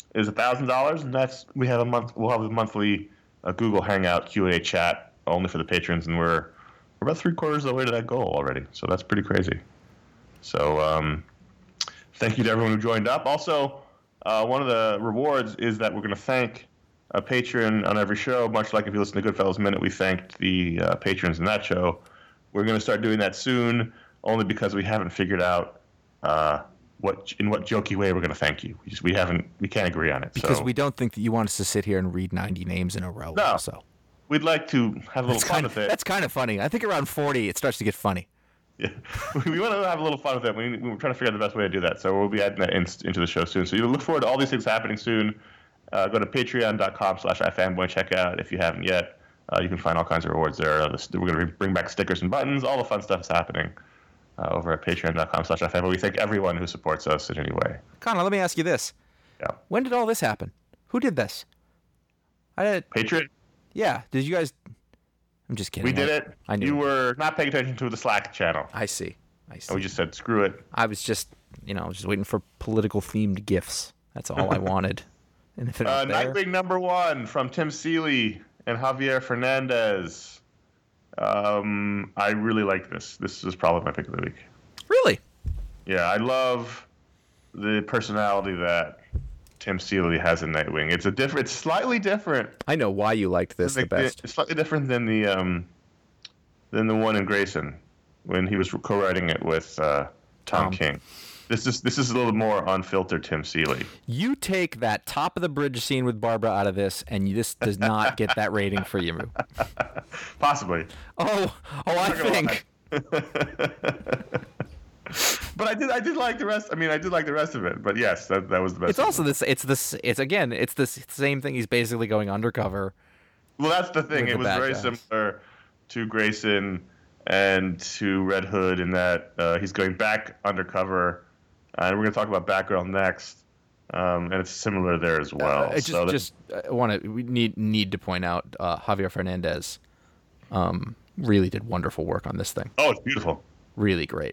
is a thousand dollars, and that's we have a month. We'll have a monthly uh, Google Hangout Q and A chat only for the patrons, and we're we're about three quarters of the way to that goal already. So that's pretty crazy. So um, thank you to everyone who joined up. Also, uh, one of the rewards is that we're going to thank a patron on every show, much like if you listen to Goodfellas Minute, we thanked the uh, patrons in that show. We're going to start doing that soon, only because we haven't figured out uh, what in what jokey way we're going to thank you. We, just, we haven't, we can't agree on it. Because so. we don't think that you want us to sit here and read ninety names in a row. No, also. We'd like to have a little That's fun kind with of, it. That's kind of funny. I think around forty, it starts to get funny. Yeah, we want to have a little fun with it. We, we're trying to figure out the best way to do that. So we'll be adding that in, into the show soon. So you look forward to all these things happening soon. Uh, go to patreon.com slash ifanboy. Check out if you haven't yet. Uh, you can find all kinds of rewards there. Uh, we're going to bring back stickers and buttons. All the fun stuff is happening uh, over at patreon.com slash ifanboy. We thank everyone who supports us in any way. Connor, let me ask you this. Yeah. When did all this happen? Who did this? I did. Patreon? Yeah. Did you guys... I'm just kidding. We did I, it. I knew. You were not paying attention to the Slack channel. I see. I see. And we just said, screw it. I was just, you know, just waiting for political themed gifts. That's all I wanted. And if it Uh, there, Nightwing number one from Tim Seeley and Javier Fernandez. Um, I really like this. This is probably my pick of the week. really? Yeah, I love the personality that Tim Seeley has in Nightwing. It's a different, it's slightly different. I know why you liked this the Like, best. It's slightly different than the um, than the one in Grayson when he was co-writing it with uh, Tom Tom. King. This is this is a little more unfiltered Tim Seeley. You take that top of the bridge scene with Barbara out of this, and you, this does not get that rating for you. Possibly. Oh, oh, I Not gonna think. But I did I did like the rest. I mean, I did like the rest of it. But yes, that that was the best. It's also this. It's this. It's again. It's the same thing. He's basically going undercover. Well, that's the thing. with It the was bad very guys. similar to Grayson and to Red Hood in that uh, he's going back undercover. Uh, and we're going to talk about Batgirl next. Um, and it's similar there as well. Uh, I just, So that- just I want to we need need to point out uh, Javier Fernandez. Um, really did wonderful work on this thing. oh, it's beautiful. Really great.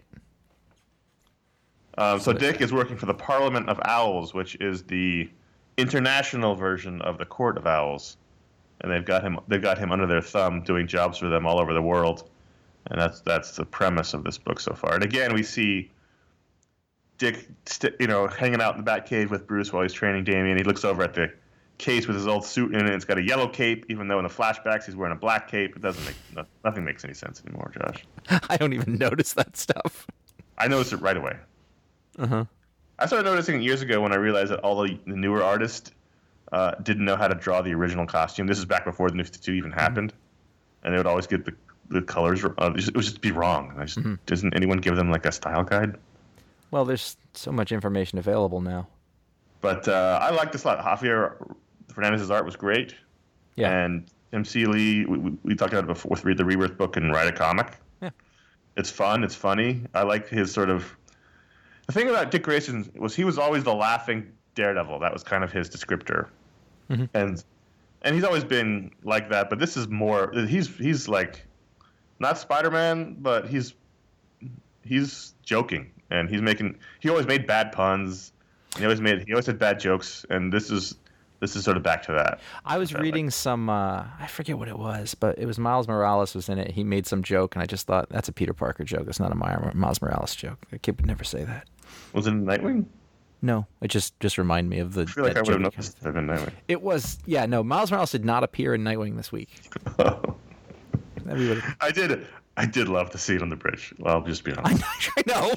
Um, so Dick is working for the Parliament of Owls, which is the international version of the Court of Owls, and they've got him. They've got him under their thumb, doing jobs for them all over the world, and that's that's the premise of this book so far. And again, we see Dick, st- you know, hanging out in the Batcave with Bruce while he's training Damian. He looks over at the case with his old suit in it. It's got a yellow cape, even though in the flashbacks he's wearing a black cape. It doesn't make no, nothing makes any sense anymore, Josh. I don't even notice that stuff. I noticed it right away. Uh huh. I started noticing it years ago when I realized that all the, the newer artists uh, didn't know how to draw the original costume. This is back before the New fifty-two even happened, and they would always get the the colors. Uh, it, just, it would just be wrong. I just, Doesn't anyone give them like a style guide? Well, there's so much information available now. But uh, I like this a lot. Javier Fernandez's art was great. Yeah. And Tim Seeley, we, we, we talked about it before with the Rebirth book and write a comic. Yeah. It's fun. It's funny. I like his sort of. The thing about Dick Grayson was he was always the laughing daredevil. That was kind of his descriptor. Mm-hmm. And and he's always been like that. But this is more. He's he's like not Spider-Man, but he's he's joking and he's making. He always made bad puns. He always made. He always had bad jokes. And this is. This is sort of back to that. I was Uh, reading some, uh, I forget what it was, but it was Miles Morales was in it. He made some joke, and I just thought, that's a Peter Parker joke. That's not a Mi- Miles Morales joke. A kid would never say that. Was it Nightwing? No, it just just reminded me of the. I feel like that I would have jokey noticed kind of it in Nightwing. thing. It was, yeah, no, Miles Morales did not appear in Nightwing this week. Everybody, I did. I did love to see it on the bridge. Well, I'll just be honest. I know.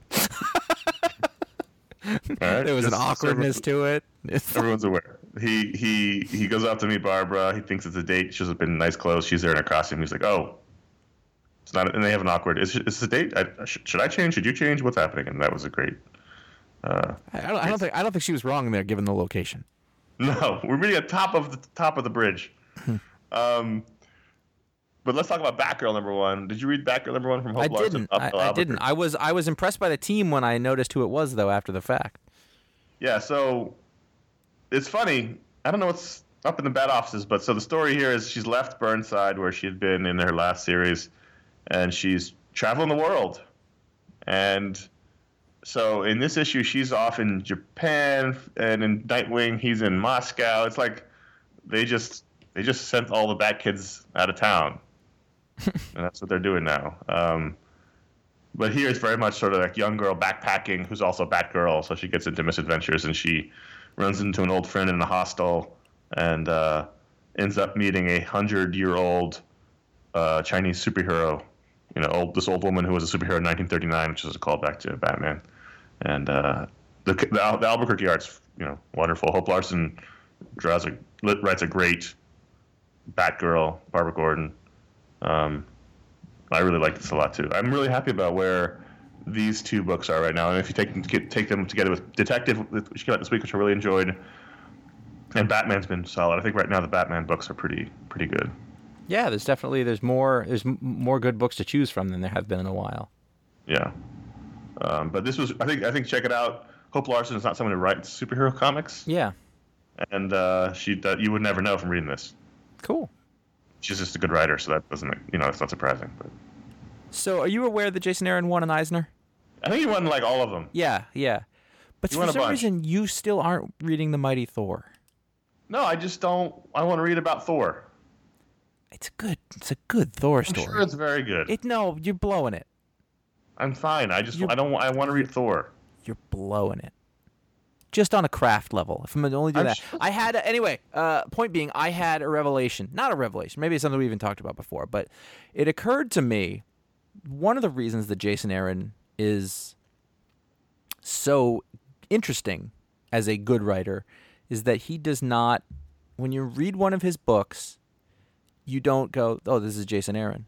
All right? There was an Just so awkwardness to it. It's, Everyone's aware. He he he goes out to meet Barbara. He thinks it's a date. She's up in nice clothes. She's there in her costume. He's like, oh, it's not. And they have an awkward. Is, is this a date? I, should, should I change? Should you change? What's happening? And that was a great. Uh, I, don't, I don't think I don't think she was wrong there, given the location. no, we're meeting at top of the top of the bridge. um, but let's talk about Batgirl number one. Did you read Batgirl number one from Hope I Larson? didn't. Up I, to I Albuquerque? didn't. I was I was impressed by the team when I noticed who it was, though, after the fact. Yeah, so it's funny. I don't know what's up in the bat offices, but so the story here is she's left Burnside, where she had been in her last series, and she's traveling the world. And so in this issue, she's off in Japan, and in Nightwing, he's in Moscow. It's like they just they just sent all the Bat Kids out of town, and that's what they're doing now. Um, but here it's very much sort of like young girl backpacking who's also Batgirl, so she gets into misadventures and she runs into an old friend in a hostel and uh, ends up meeting a hundred-year-old uh, Chinese superhero. You know, old, this old woman who was a superhero in nineteen thirty-nine, which is a callback to Batman. And uh, the, the the Albuquerque art's, you know, wonderful. Hope Larson draws a writes a great Batgirl, Barbara Gordon. Um, I really like this a lot too. I'm really happy about where these two books are right now. And if you take get, take them together with Detective, which came out this week, which I really enjoyed, and Batman's been solid. I think right now the Batman books are pretty pretty good. Yeah, there's definitely there's more there's m- more good books to choose from than there have been in a while. Yeah, um, but this was I think I think check it out. Hope Larson is not someone who writes superhero comics. Yeah, and uh, she uh, you would never know from reading this. Cool. She's just a good writer, so that doesn't you know that's not surprising. But so, are you aware that Jason Aaron won an Eisner? I think he won like all of them. Yeah, yeah. But He for won a some bunch. reason, you still aren't reading the Mighty Thor. No, I just don't. I want to read about Thor. It's a good. It's a good Thor I'm story. sure it's very good. It no, you're blowing it. I'm fine. I just You- I don't. I want to read Thor. You're blowing it. Just on a craft level. If I'm only doing I'm that, sure- I had a, anyway. Uh, point being, I had a revelation. Not a revelation. Maybe it's something we even talked about before. But it occurred to me. One of the reasons that Jason Aaron is so interesting as a good writer is that he does not. When you read one of his books, you don't go, "Oh, this is Jason Aaron."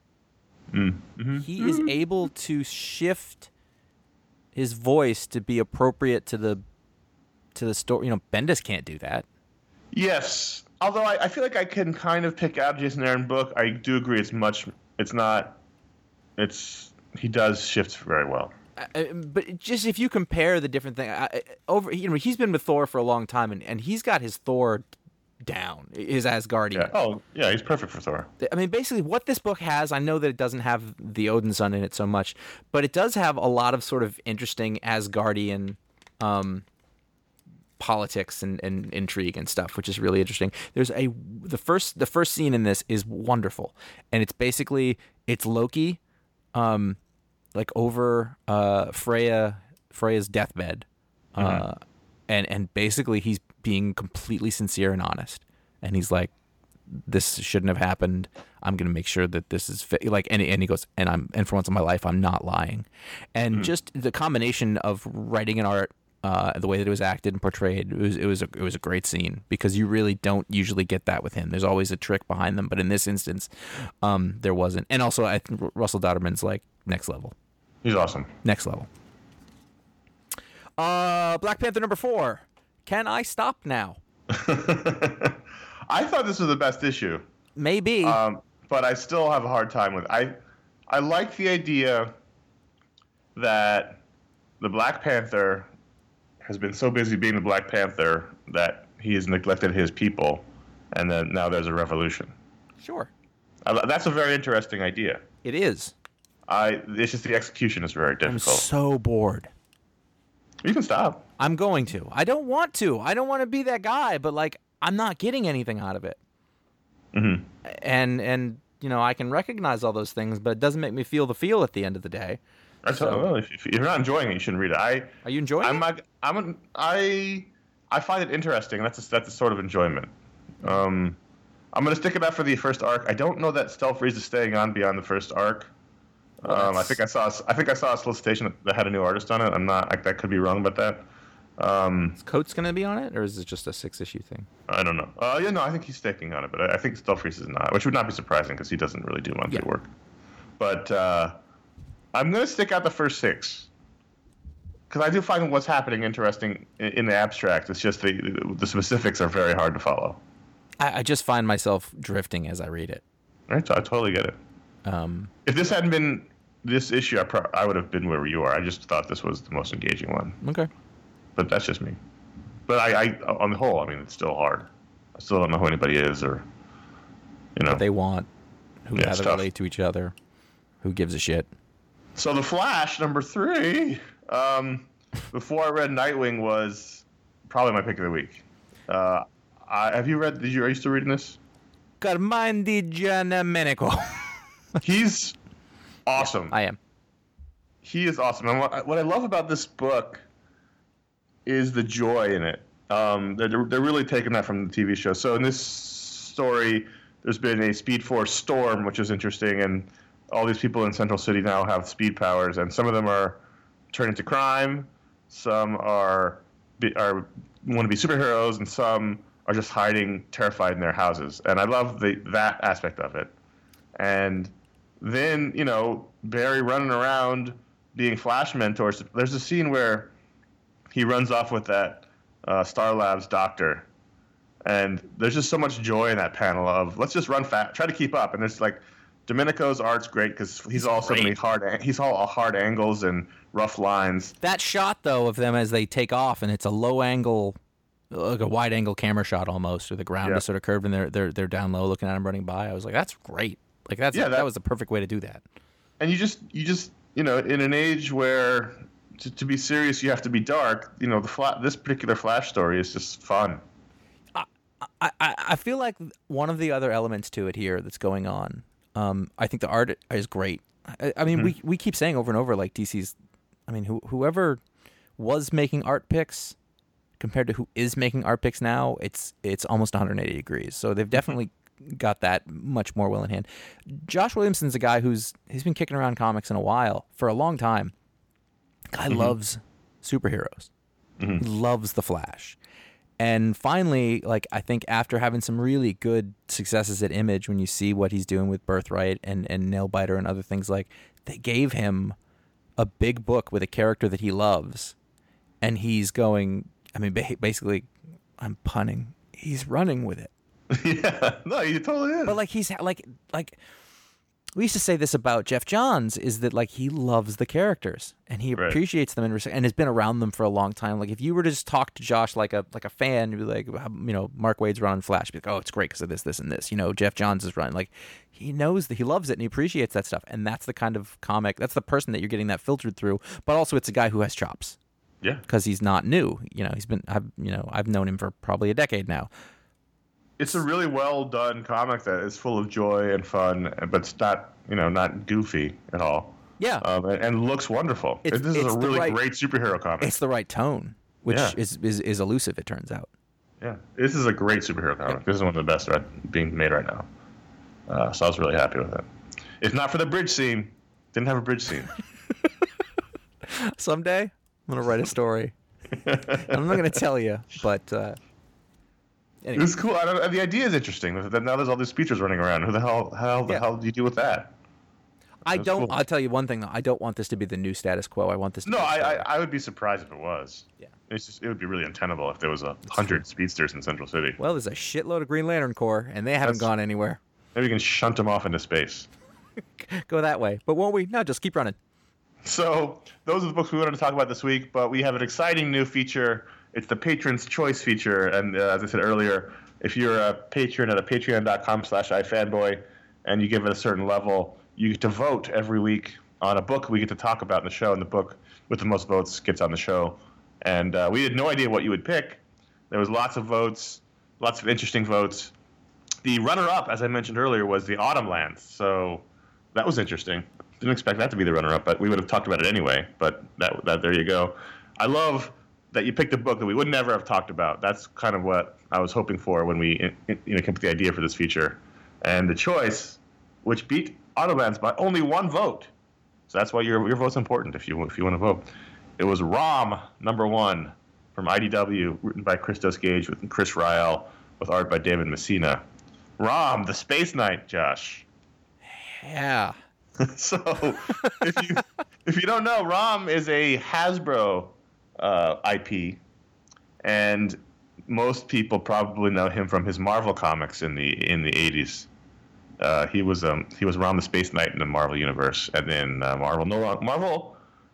Mm-hmm. He is able to shift his voice to be appropriate to the to the story. You know, Bendis can't do that. Yes, although I, I feel like I can kind of pick out a Jason Aaron book. I do agree. It's much. It's not. It's he does shift very well. Uh, but just if you compare the different things, over you know, he's been with Thor for a long time, and, and he's got his Thor down, his Asgardian. Yeah. Oh, yeah. He's perfect for Thor. I mean, basically, what this book has, I know that it doesn't have the Odin Son in it so much, but it does have a lot of sort of interesting Asgardian um, politics and, and intrigue and stuff, which is really interesting. There's a the first the first scene in this is wonderful, and it's basically it's Loki, um, like over uh, Freya Freya's deathbed, uh, Mhm. and and basically he's being completely sincere and honest, and he's like, this shouldn't have happened. I'm going to make sure that this is fi-. like, and, and he goes, and I'm, and for once in my life, I'm not lying. And Mm. just the combination of writing and art, uh, the way that it was acted and portrayed, it was, it was a, it was a great scene because you really don't usually get that with him. There's always a trick behind them. But in this instance, um, there wasn't. And also I think Russell Dodderman's like next level, He's awesome. next level. Uh, Black Panther number four. Can I stop now? I thought this was the best issue. Maybe. Um, but I still have a hard time with I I like the idea that the Black Panther has been so busy being the Black Panther that he has neglected his people, and then now there's a revolution. Sure. Uh, that's a very interesting idea. It is. I it's just the execution is very I'm difficult. so bored. You can stop. I'm going to. I don't want to. I don't want to be that guy, but like I'm not getting anything out of it. Mm-hmm. And and you know, I can recognize all those things, but it doesn't make me feel the feel at the end of the day. That's So- well, if, if you're not enjoying it, you shouldn't read it. I Are you enjoying I'm it? not. I'm. An, I. I find it interesting. That's a, that's a sort of enjoyment. Um, I'm gonna stick it out for the first arc. I don't know that Stelfreeze is staying on beyond the first arc. Well, um, I that's- think I saw. I think I saw a solicitation that, that had a new artist on it. I'm not. I, that could be wrong about that. Um, Is Coates going to be on it, or is it just a six issue thing? I don't know. Uh, yeah, no, I think he's sticking on it, but I, I think Stelfreeze is not, which would not be surprising because he doesn't really do monthly Yeah. work. But uh, I'm gonna stick out the first six. Because I do find what's happening interesting in, in the abstract. It's just the the specifics are very hard to follow. I, I just find myself drifting as I read it. Right, so I totally get it. Um, If this hadn't been this issue, I, pro- I would have been where you are. I just thought this was the most engaging one, okay. but that's just me. But I, I on the whole, I mean, it's still hard. I still don't know who anybody is, or you know. What they want, who Yeah, it's how they tough. relate to each other, who gives a shit. So the Flash number three. Um, before I read Nightwing was probably my pick of the week. Uh, I, have you read? Did you? Are you still reading this? Carmine Giandomenico. He's awesome. I am. He is awesome. And what, what I love about this book is the joy in it. Um, they're, they're really taking that from the T V show. So in this story, there's been a Speed Force storm, which is interesting, and all these people in Central City now have speed powers, and some of them are turned into crime, some are are want to be superheroes, and some are just hiding, terrified in their houses. And I love the that aspect of it. And then, you know, Barry running around being Flash mentors. There's a scene where he runs off with that uh, Star Labs doctor, and there's just so much joy in that panel of let's just run fast, try to keep up. And it's like Domenico's art's great because he's, he's all so many hard, he's all hard angles and rough lines. That shot though of them as they take off, and it's a low angle, like a wide angle camera shot almost, or the ground Yeah. is sort of curved and they're they're they're down low looking at him running by. I was like, that's great. Like that's Yeah, that, that- was the perfect way to do that. And you just, you just, you know, in an age where to, to be serious, you have to be dark. You know, the fla- this particular Flash story is just fun. I, I, I feel like one of the other elements to it here that's going on, um, I think the art is great. I, I mean, Mhm. we we keep saying over and over, like D C's, I mean, who, whoever was making art picks compared to who is making art picks now, it's it's almost one hundred eighty degrees. So they've definitely got that much more well in hand. Josh Williamson's a guy who's he's been kicking around comics in a while, for a long time. Guy Mhm. loves superheroes. Mhm. He loves the Flash. And finally, like I think after having some really good successes at Image, when you see what he's doing with Birthright and, and Nailbiter and other things, like they gave him a big book with a character that he loves, and he's going, I mean, ba- basically, I'm punning, he's running with it. Yeah, no, you totally is. But like he's like like we used to say this about Jeff Johns, is that like he loves the characters and he Right. appreciates them and, res- and has been around them for a long time. Like if you were to just talk to Josh like a like a fan, you'd be like, how- you know, Mark Wade's running Flash, be like, oh, it's great because of this, this, and this. You know, Jeff Johns is running. Like he knows that he loves it and he appreciates that stuff. And that's the kind of comic. That's the person that you're getting that filtered through. But also, it's a guy who has chops yeah. because he's not new. You know, he's been I've you know I've known him for probably a decade now. It's a really well done comic that is full of joy and fun, but it's not, you know, not goofy at all. Yeah. Um, and, and looks wonderful. It's- this is it's a the really right- great superhero comic. It's the right tone, which Yeah. is, is is elusive, it turns out. Yeah, this is a great superhero comic. This is one of the best right, being made right now. Uh, so I was really happy with it. If not for the bridge scene, didn't have a bridge scene. Someday, I'm gonna write a story. I'm not gonna tell you, but uh, It anyway. was cool. I don't, the idea is interesting. That now there's all these speeches running around. Who the hell? How the Yeah. hell do you deal with that? I That's don't. cool. I'll tell you one thing though. I don't want this to be the new status quo. I want this. to No, be a I, story. I I would be surprised if it was. Yeah. It's just it would be really untenable if there was a hundred speedsters in Central City. Well, there's a shitload of Green Lantern Corps, and they haven't That's- gone anywhere. Maybe we can shunt them off into space. Go that way, but won't we? No, just keep running. So those are the books we wanted to talk about this week, but we have an exciting new feature. It's the Patron's Choice feature, and uh, as I said earlier, if you're a patron at a patreon.com slash ifanboy and you give it a certain level, you get to vote every week on a book we get to talk about in the show, and the book with the most votes gets on the show. And uh, we had no idea what you would pick. There was lots of votes, lots of interesting votes. The runner-up, as I mentioned earlier, was the Autumnlands, so that was interesting. Didn't expect that to be the runner-up, but we would have talked about it anyway. But that, that there you go. I love that you picked a book that we would never have talked about. That's kind of what I was hoping for when we you know came up with the idea for this feature. And the choice, which beat Autumnlands by only one vote. So that's why your your vote's important if you if you want to vote. It was Rom number one from I D W, written by Christos Gage with Chris Ryall, with art by David Messina. Rom, the Space Knight, Josh. Yeah. So, if you if you don't know, Rom is a Hasbro uh, I P, and most people probably know him from his Marvel comics in the in the eighties. Uh, he was um he was Rom the Space Knight in the Marvel universe, and then uh, Marvel no longer Marvel.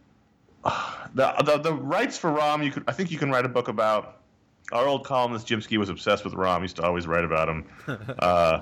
Uh, the, the the rights for Rom, you could I think you can write a book about. Our old columnist Jim Ski was obsessed with Rom. He used to always write about him. uh,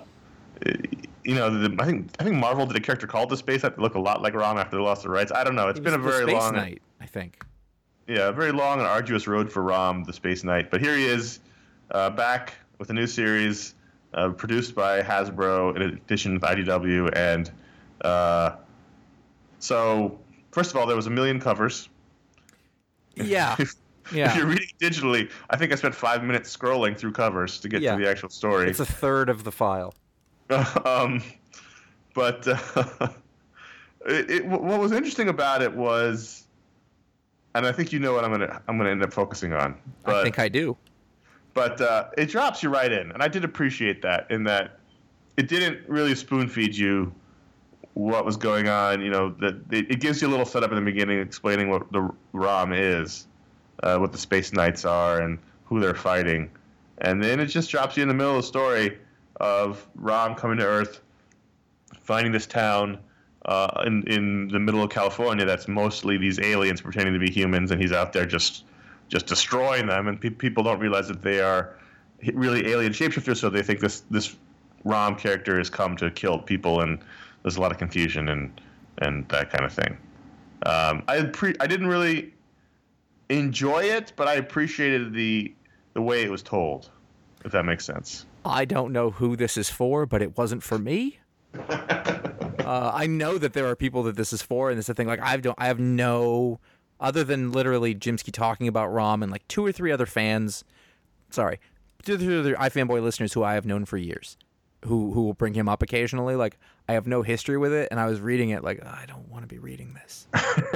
you know, the, I think I think Marvel did a character called the Space Knight that looked a lot like Rom after they lost the rights. I don't know. It's It been a was the very Space long. Knight, I think. yeah, a very long and arduous road for Rom, the Space Knight. But here he is, uh, back with a new series, uh, produced by Hasbro in addition with I D W. And uh, so, first of all, there was a million covers. Yeah. If Yeah. you're reading digitally, I think I spent five minutes scrolling through covers to get Yeah. to the actual story. It's a third of the file. um, but uh, it, it, what was interesting about it was, and I think you know what I'm gonna I'm gonna end up focusing on. But, I think I do. But uh, it drops you right in, and I did appreciate that. In that, it didn't really spoon feed you what was going on. You know, that it, it gives you a little setup in the beginning, explaining what the ROM is, uh, what the Space Knights are, and who they're fighting, and then it just drops you in the middle of the story of ROM coming to Earth, finding this town uh, in in the middle of California that's mostly these aliens pretending to be humans, and he's out there just just destroying them, and pe- people don't realize that they are really alien shapeshifters, so they think this this ROM character has come to kill people, and there's a lot of confusion and and that kind of thing. Um, I pre- I didn't really enjoy it, but I appreciated the the way it was told, if that makes sense. I don't know who this is for, but it wasn't for me. uh, I know that there are people that this is for, and it's the thing. Like I don't, I have no, other than literally Jimsky talking about ROM and like two or three other fans. Sorry, two or three other iFanboy listeners who I have known for years, who who will bring him up occasionally. Like I have no history with it, and I was reading it like I don't want to be reading this.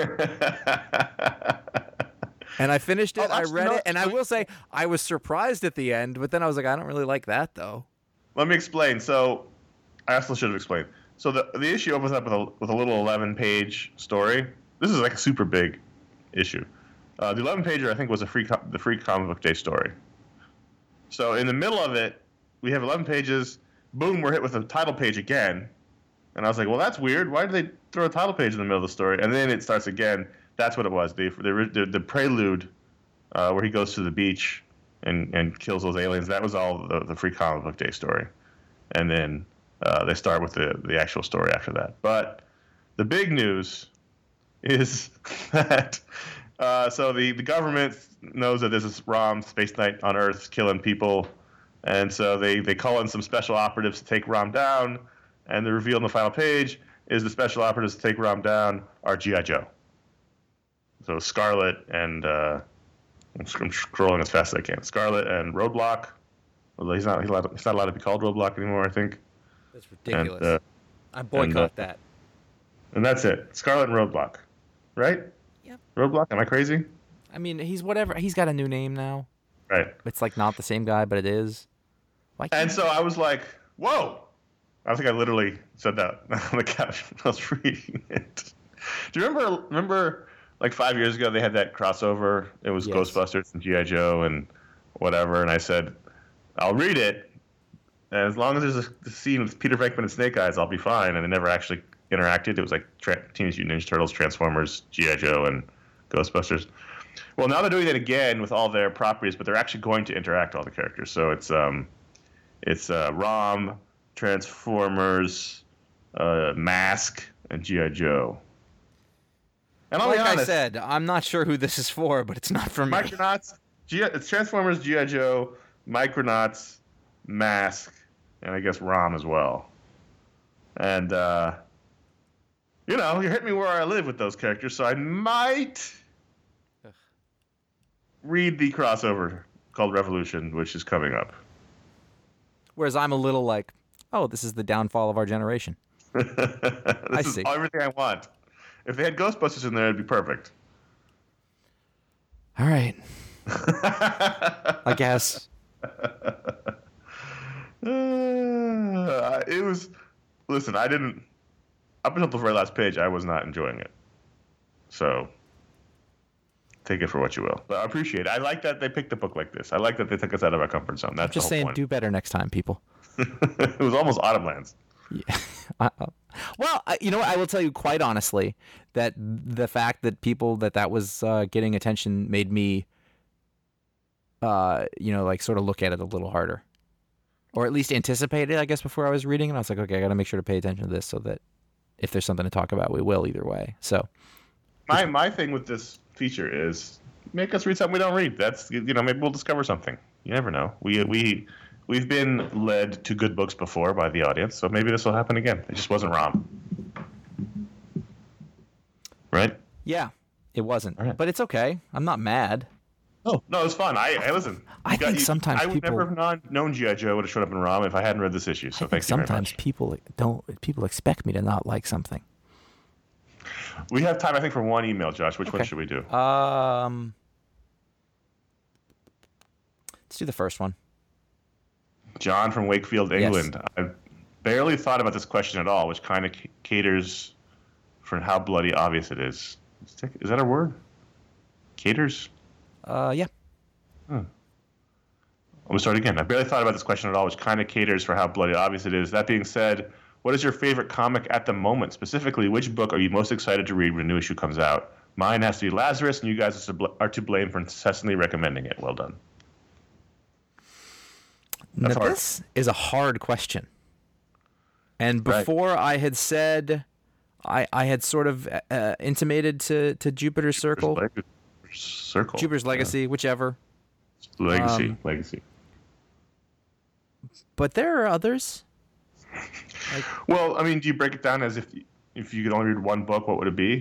And I finished it, Oh, I actually, read no, it, and I will say I was surprised at the end, but then I was like, I don't really like that though. Let me explain. So, I also should have explained. So the the issue opens up with a with a little eleven page story. This is like a super big issue. Uh, the eleven pager I think was a free co- the free comic book day story. So in the middle of it, we have eleven pages. Boom, we're hit with a title page again, and I was like, well, that's weird. Why did they throw a title page in the middle of the story? And then it starts again. That's what it was. The the the, the prelude uh, where he goes to the beach and, and kills those aliens. That was all the, the free comic book day story, and then uh, they start with the the actual story after that. But the big news is that uh, so the, the government knows that this is ROM, Space Knight on Earth, killing people, and so they, they call in some special operatives to take ROM down. And the reveal on the final page is the special operatives to take ROM down are G I. Joe. So Scarlet and uh, I'm scrolling as fast as I can. Scarlet and Roadblock. Although he's not he's, allowed to, he's not allowed to be called Roadblock anymore, I think. That's ridiculous. And, uh, I boycott and, uh, that. And that's it. Scarlet and Roadblock, right? Yep. Roadblock. Am I crazy? I mean, he's whatever. He's got a new name now. Right. It's like not the same guy, but it is. Why can't And so I was like, "Whoa!" I think I literally said that on the couch when I was reading it. Do you remember? Remember? Like five years ago, they had that crossover. It was Yes. Ghostbusters and G I. Joe and whatever. And I said, I'll read it. And as long as there's a, a scene with Peter Venkman and Snake Eyes, I'll be fine. And they never actually interacted. It was like tra- Teenage Mutant Ninja Turtles, Transformers, G I. Joe, and Ghostbusters. Well, now they're doing that again with all their properties, but they're actually going to interact all the characters. So it's um, it's uh, ROM, Transformers, uh, Mask, and G I. Joe. And I'll Like be I honest, said, I'm not sure who this is for, but it's not for me. Micronauts, G- it's Transformers, G I. Joe, Micronauts, Mask, and I guess ROM as well. And, uh, you know, you hit me where I live with those characters, so I might Ugh. read the crossover called Revolution, which is coming up. Whereas I'm a little like, oh, this is the downfall of our generation. this I is see. everything I want. If they had Ghostbusters in there, it'd be perfect. All right. I guess. Uh, it was. Listen, I didn't. Up until the very last page, I was not enjoying it. So, take it for what you will. But I appreciate it. I like that they picked a book like this. I like that they took us out of our comfort zone. That's Just the whole saying, point. do better next time, people. It was almost Autumnlands. Yeah. I- I- well, I, you know what? I will tell you quite honestly that the fact that people that that was uh, getting attention made me, uh, you know, like sort of look at it a little harder, or at least anticipate it. I guess before I was reading it, I was like, okay, I got to make sure to pay attention to this so that if there's something to talk about, we will either way. So My my thing with this feature is make us read something we don't read. That's you know maybe we'll discover something. You never know. We we we've been led to good books before by the audience, so maybe this will happen again. It just wasn't Rom, right? Yeah, it wasn't, All right. but it's okay. I'm not mad. Oh no, it was fun. I, I listen. I you got- think you- sometimes I would people- never have non, known G I. Joe would have showed up in Rom if I hadn't read this issue. So I think thank you very sometimes much. people don't. People expect me to not like something. We have time, I think, for one email, Josh. Which one Okay. should we do? Um, let's do the first one. John from Wakefield, Yes. England. I barely thought about this question at all, which kind of c- caters for how bloody obvious it is. Is that a word? Caters? Uh, yeah. Let me start again. I barely thought about this question at all, which kind of caters for how bloody obvious it is. That being said, what is your favorite comic at the moment? Specifically, which book are you most excited to read when a new issue comes out? Mine has to be Lazarus, and you guys are to, bl- are to blame for incessantly recommending it. Well done. Now, That's hard. this is a hard question. And Right. before I had said, I I had sort of uh, intimated to to Jupiter's Circle, Leg- Circle. Jupiter's Legacy, whichever. Yeah. Legacy. Um, Legacy. But there are others. Well, I mean, do you break it down as if if you could only read one book, what would it be?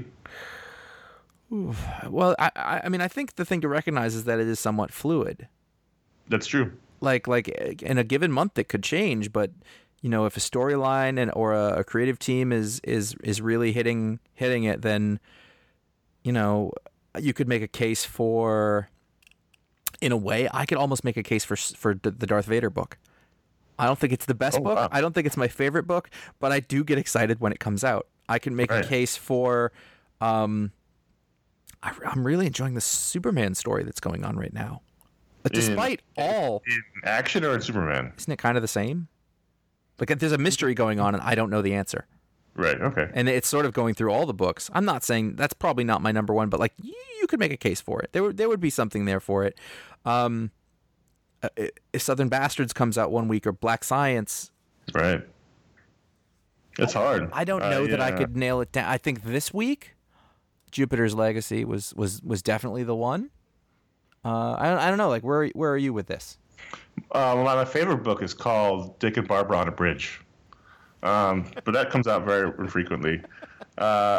Well, I I I mean, I think the thing to recognize is that it is somewhat fluid. That's true. Like like in a given month, it could change, but you know, if a storyline and or a, a creative team is is is really hitting hitting it, then you know, you could make a case for. In a way, I could almost make a case for for the Darth Vader book. I don't think it's the best Oh, book. wow. I don't think it's my favorite book, but I do get excited when it comes out. I can make Right. a case for. Um, I, I'm really enjoying the Superman story that's going on right now. But despite all, In action or in Superman? isn't it kind of the same? Like there's a mystery going on, and I don't know the answer. Right. Okay. And it's sort of going through all the books. I'm not saying that's probably not my number one, but like you, you could make a case for it. There would there would be something there for it. Um, uh, if Southern Bastards comes out one week or Black Science, Right. It's hard. I don't know Uh, that I yeah. could nail it down. I think this week, Jupiter's Legacy was was was definitely the one. Uh, I don't, I don't know. Like where where are you with this? Uh, well, my favorite book is called Dick and Barbara on a Bridge, um, but that comes out very infrequently. Uh,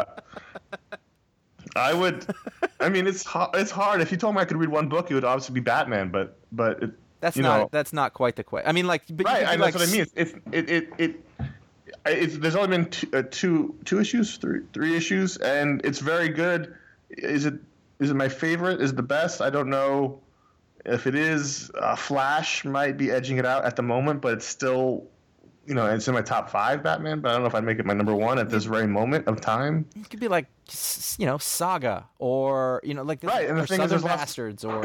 I would, I mean, it's ha- it's hard. If you told me I could read one book, it would obviously be Batman. But but it, That's you not know, that's not quite the question. I mean, like, but you right. could I, do, that's like, what I mean. It's, it it it. It's, there's only been two, uh, two two issues, three three issues, and it's very good. Is it is it my favorite? Is it the best? I don't know. If it is, uh, Flash might be edging it out at the moment, but it's still, you know, it's in my top five Batman. But I don't know if I'd make it my number one at this very moment of time. It could be like, s- you know, Saga or you know, like this, Right, and the or thing is Southern there's lots- Bastards or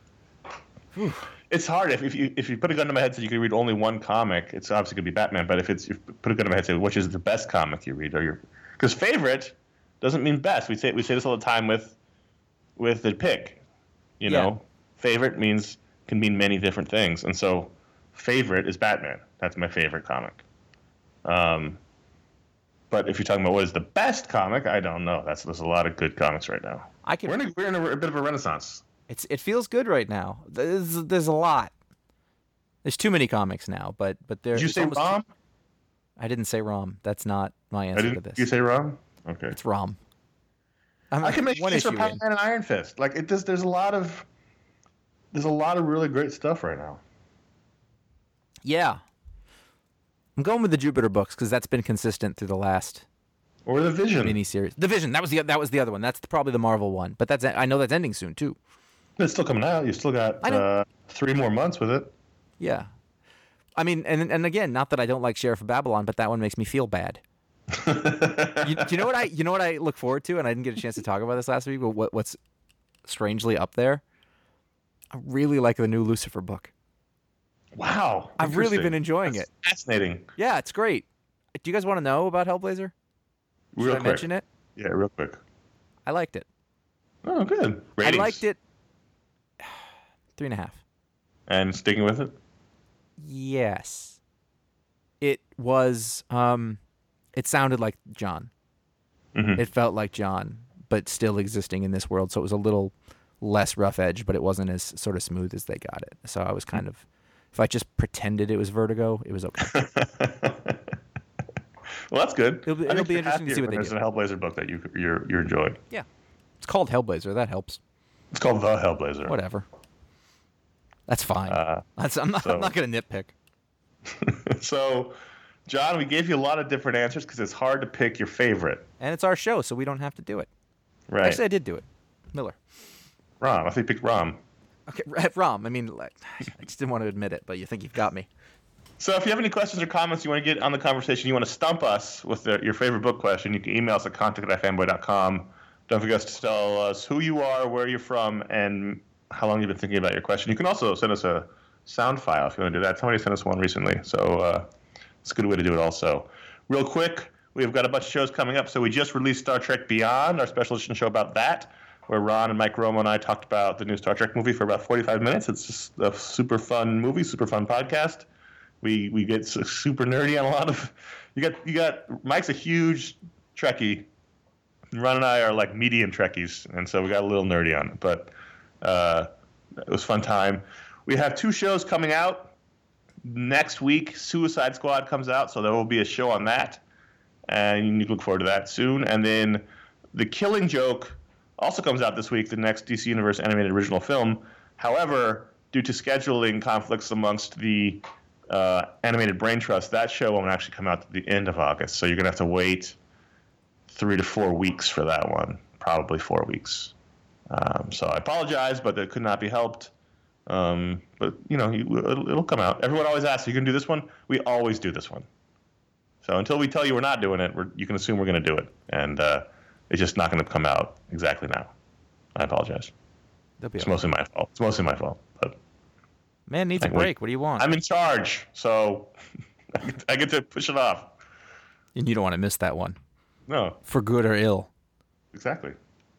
It's hard if, if you if you put a gun to my head and said you could read only one comic, it's obviously going to be Batman. But if it's if you put a gun to my head and say which is the best comic you read, or your because favorite doesn't mean best. We say we say this all the time with with the pick. You Yeah. know, favorite means can mean many different things, and so favorite is Batman. That's my favorite comic. Um, but if you're talking about what is the best comic, I don't know. That's there's a lot of good comics right now. I can. We're in a, we're in a, a bit of a renaissance. It's it feels good right now. There's there's a lot. There's too many comics now, but but there. Did you it's say almost- Rom? I didn't say Rom. That's not my I answer to didn't. this. You say Rom? Okay. It's Rom. I'm I can make one case for issue Power in. Man and Iron Fist. Like it does. There's a lot of there's a lot of really great stuff right now. Yeah. I'm going with the Jupiter books because that's been consistent through the last Or the Vision. miniseries. The Vision. That was the that was the other one. That's probably the Marvel one. But that's I know that's ending soon too. It's still coming out. You still got I know. uh, three more months with it. Yeah. I mean, and and again, not that I don't like Sheriff of Babylon, but that one makes me feel bad. you, do you know what I you know what I look forward to, and I didn't get a chance to talk about this last week. But what what's strangely up there? I really like the new Lucifer book. Wow. I've really Interesting. been enjoying That's it. Fascinating. Yeah, it's great. Do you guys want to know about Hellblazer? Should Real I quick. mention it? Yeah, real quick. I liked it. Oh, good. Ratings. I liked it. Three and a half. And sticking with it. Yes. It was. Um, it sounded like John. Mhm. It felt like John, but still existing in this world. So it was a little, less rough edge, but it wasn't as sort of smooth as they got it. So I was kind of, if I just pretended it was Vertigo, it was okay. Well, that's good. It'll be- I it'll think be you're interesting to happier see what when they there's do. a Hellblazer book that you you're, you're enjoying. Yeah. It's called Hellblazer. That helps. It's called The Hellblazer. Whatever. That's fine. Uh, That's, I'm not, so- I'm not going to nitpick. So, John, we gave you a lot of different answers because it's hard to pick your favorite. And it's our show, so we don't have to do it. Right. Actually, I did do it. Miller. Rom. I think you picked Rom. Okay, Rom. I mean, like, I just didn't want to admit it, but you think you've got me. So if you have any questions or comments you want to get on the conversation, you want to stump us with the, your favorite book question, you can email us at contact at fanboy dot com. Don't forget to tell us who you are, where you're from, and how long you've been thinking about your question. You can also send us a sound file if you want to do that. Somebody sent us one recently, so uh, it's a good way to do it also. Real quick, we've got a bunch of shows coming up. So we just released Star Trek Beyond, our special edition show about that, where Ron and Mike Romo and I talked about the new Star Trek movie for about forty-five minutes. It's just a super fun movie, super fun podcast. We we get su- super nerdy on a lot of. You got you got Mike's a huge Trekkie. Ron and I are like medium Trekkies, and so we got a little nerdy on it. But uh, it was a fun time. We have two shows coming out next week. Suicide Squad comes out, so there will be a show on that, and you can look forward to that soon. And then The Killing Joke also comes out this week. The next D C Universe animated original film. However, due to scheduling conflicts amongst the Uh, animated Brain Trust, that show won't actually come out at the end of August, so you're gonna have to wait three to four weeks for that one, probably four weeks. Um, so I apologize, but that could not be helped. Um, but you know, you, it'll, it'll come out. Everyone always asks, "Are you gonna do this one?" We always do this one. So until we tell you we're not doing it, we're, you can assume we're gonna do it, and uh, it's just not gonna come out exactly now. I apologize. They'll be It's all right. mostly my fault. It's mostly my fault, but. Man needs a Like, wait. break. What do you want? I'm in charge, so I get to push it off. and you don't want to miss that one, No, for good or ill. exactly.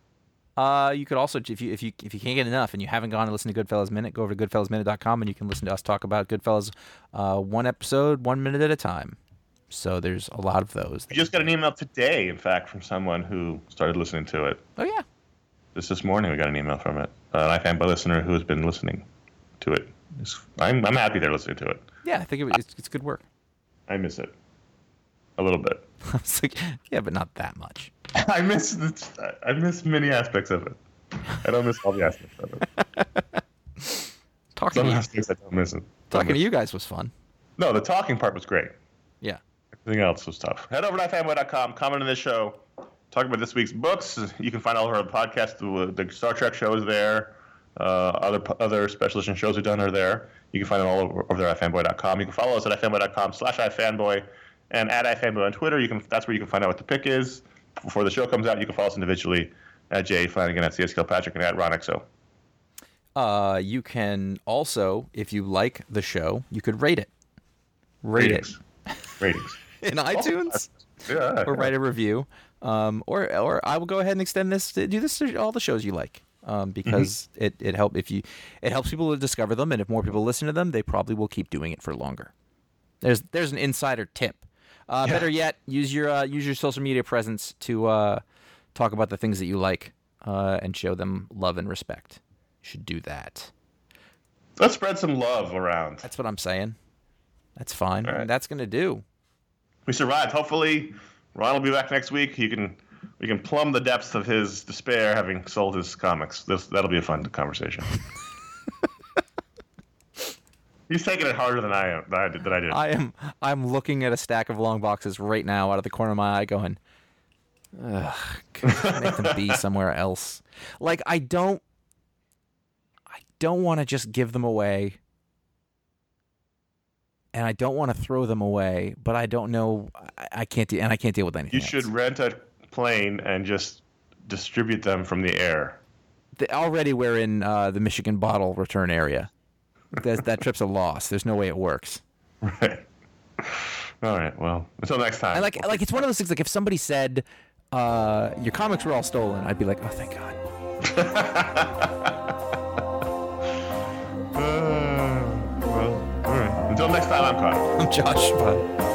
Uh, you could also, if you if you if you can't get enough and you haven't gone to listen to Goodfellas Minute, go over to goodfellas minute dot com and you can listen to us talk about Goodfellas, uh, one episode, one minute at a time. So there's a lot of those. We just got an email today, in fact, from someone who started listening to it. Oh yeah. Just this morning, we got an email from it. Uh, an iFanboy listener who has been listening to it. It's, I'm I'm happy they're listening to it. Yeah, I think it, was- it's it's good work. I miss it a little bit. I was like, yeah, but not that much. I miss the, I miss many aspects of it. I don't miss all the aspects of it. Talking Some to you, aspects I don't miss it. Don't talking to miss you guys was fun. it. No, the talking part was great. Yeah. Everything else was tough. Head over to ifanboy dot com, comment on this show, talk about this week's books. You can find all of our podcasts. The, the Star Trek show is there. Uh, other other special edition shows we've done are there. You can find them all over, over there at ifanboy dot com. You can follow us at ifanboy dot com slash ifanboy and at ifanboy on Twitter. You can that's where you can find out what the pick is. Before the show comes out, you can follow us individually at Jay Flanagan, at C S Kilpatrick, and at Ron X O. Uh, you can also, if you like the show, you could rate it. Rate Ratings. Ratings. it in iTunes. Yeah. Or write a review. Um, or or I will go ahead and extend this to do this to all the shows you like. Um, because it, it help if you it helps people to discover them, and if more people listen to them, they probably will keep doing it for longer. There's there's an insider tip. Uh, Yeah. Better yet, use your uh, use your social media presence to uh, talk about the things that you like uh, and show them love and respect. You should do that. Let's spread some love around. That's what I'm saying. That's fine. All right. And that's gonna do. We survived. Hopefully, Ron will be back next week. He can we can plumb the depths of his despair, having sold his comics. This that'll be a fun conversation. He's taking it harder than I am. Than I did. Than I did. I am I'm looking at a stack of long boxes right now out of the corner of my eye, going, ugh, make them be somewhere else. Like I don't, I don't want to just give them away, and I don't want to throw them away, but I don't know. I, I can't deal, and I can't deal with anything. You should else. rent a plane and just distribute them from the air. The- already we're in uh, the Michigan bottle return area. That that trip's a loss. There's no way it works. Right. All right. Well, until next time. I like like it's one of those things. Like if somebody said, uh, "Your comics were all stolen," I'd be like, "Oh, thank God." Uh, well, all right. Until next time, I'm Connor. I'm Josh. Bye.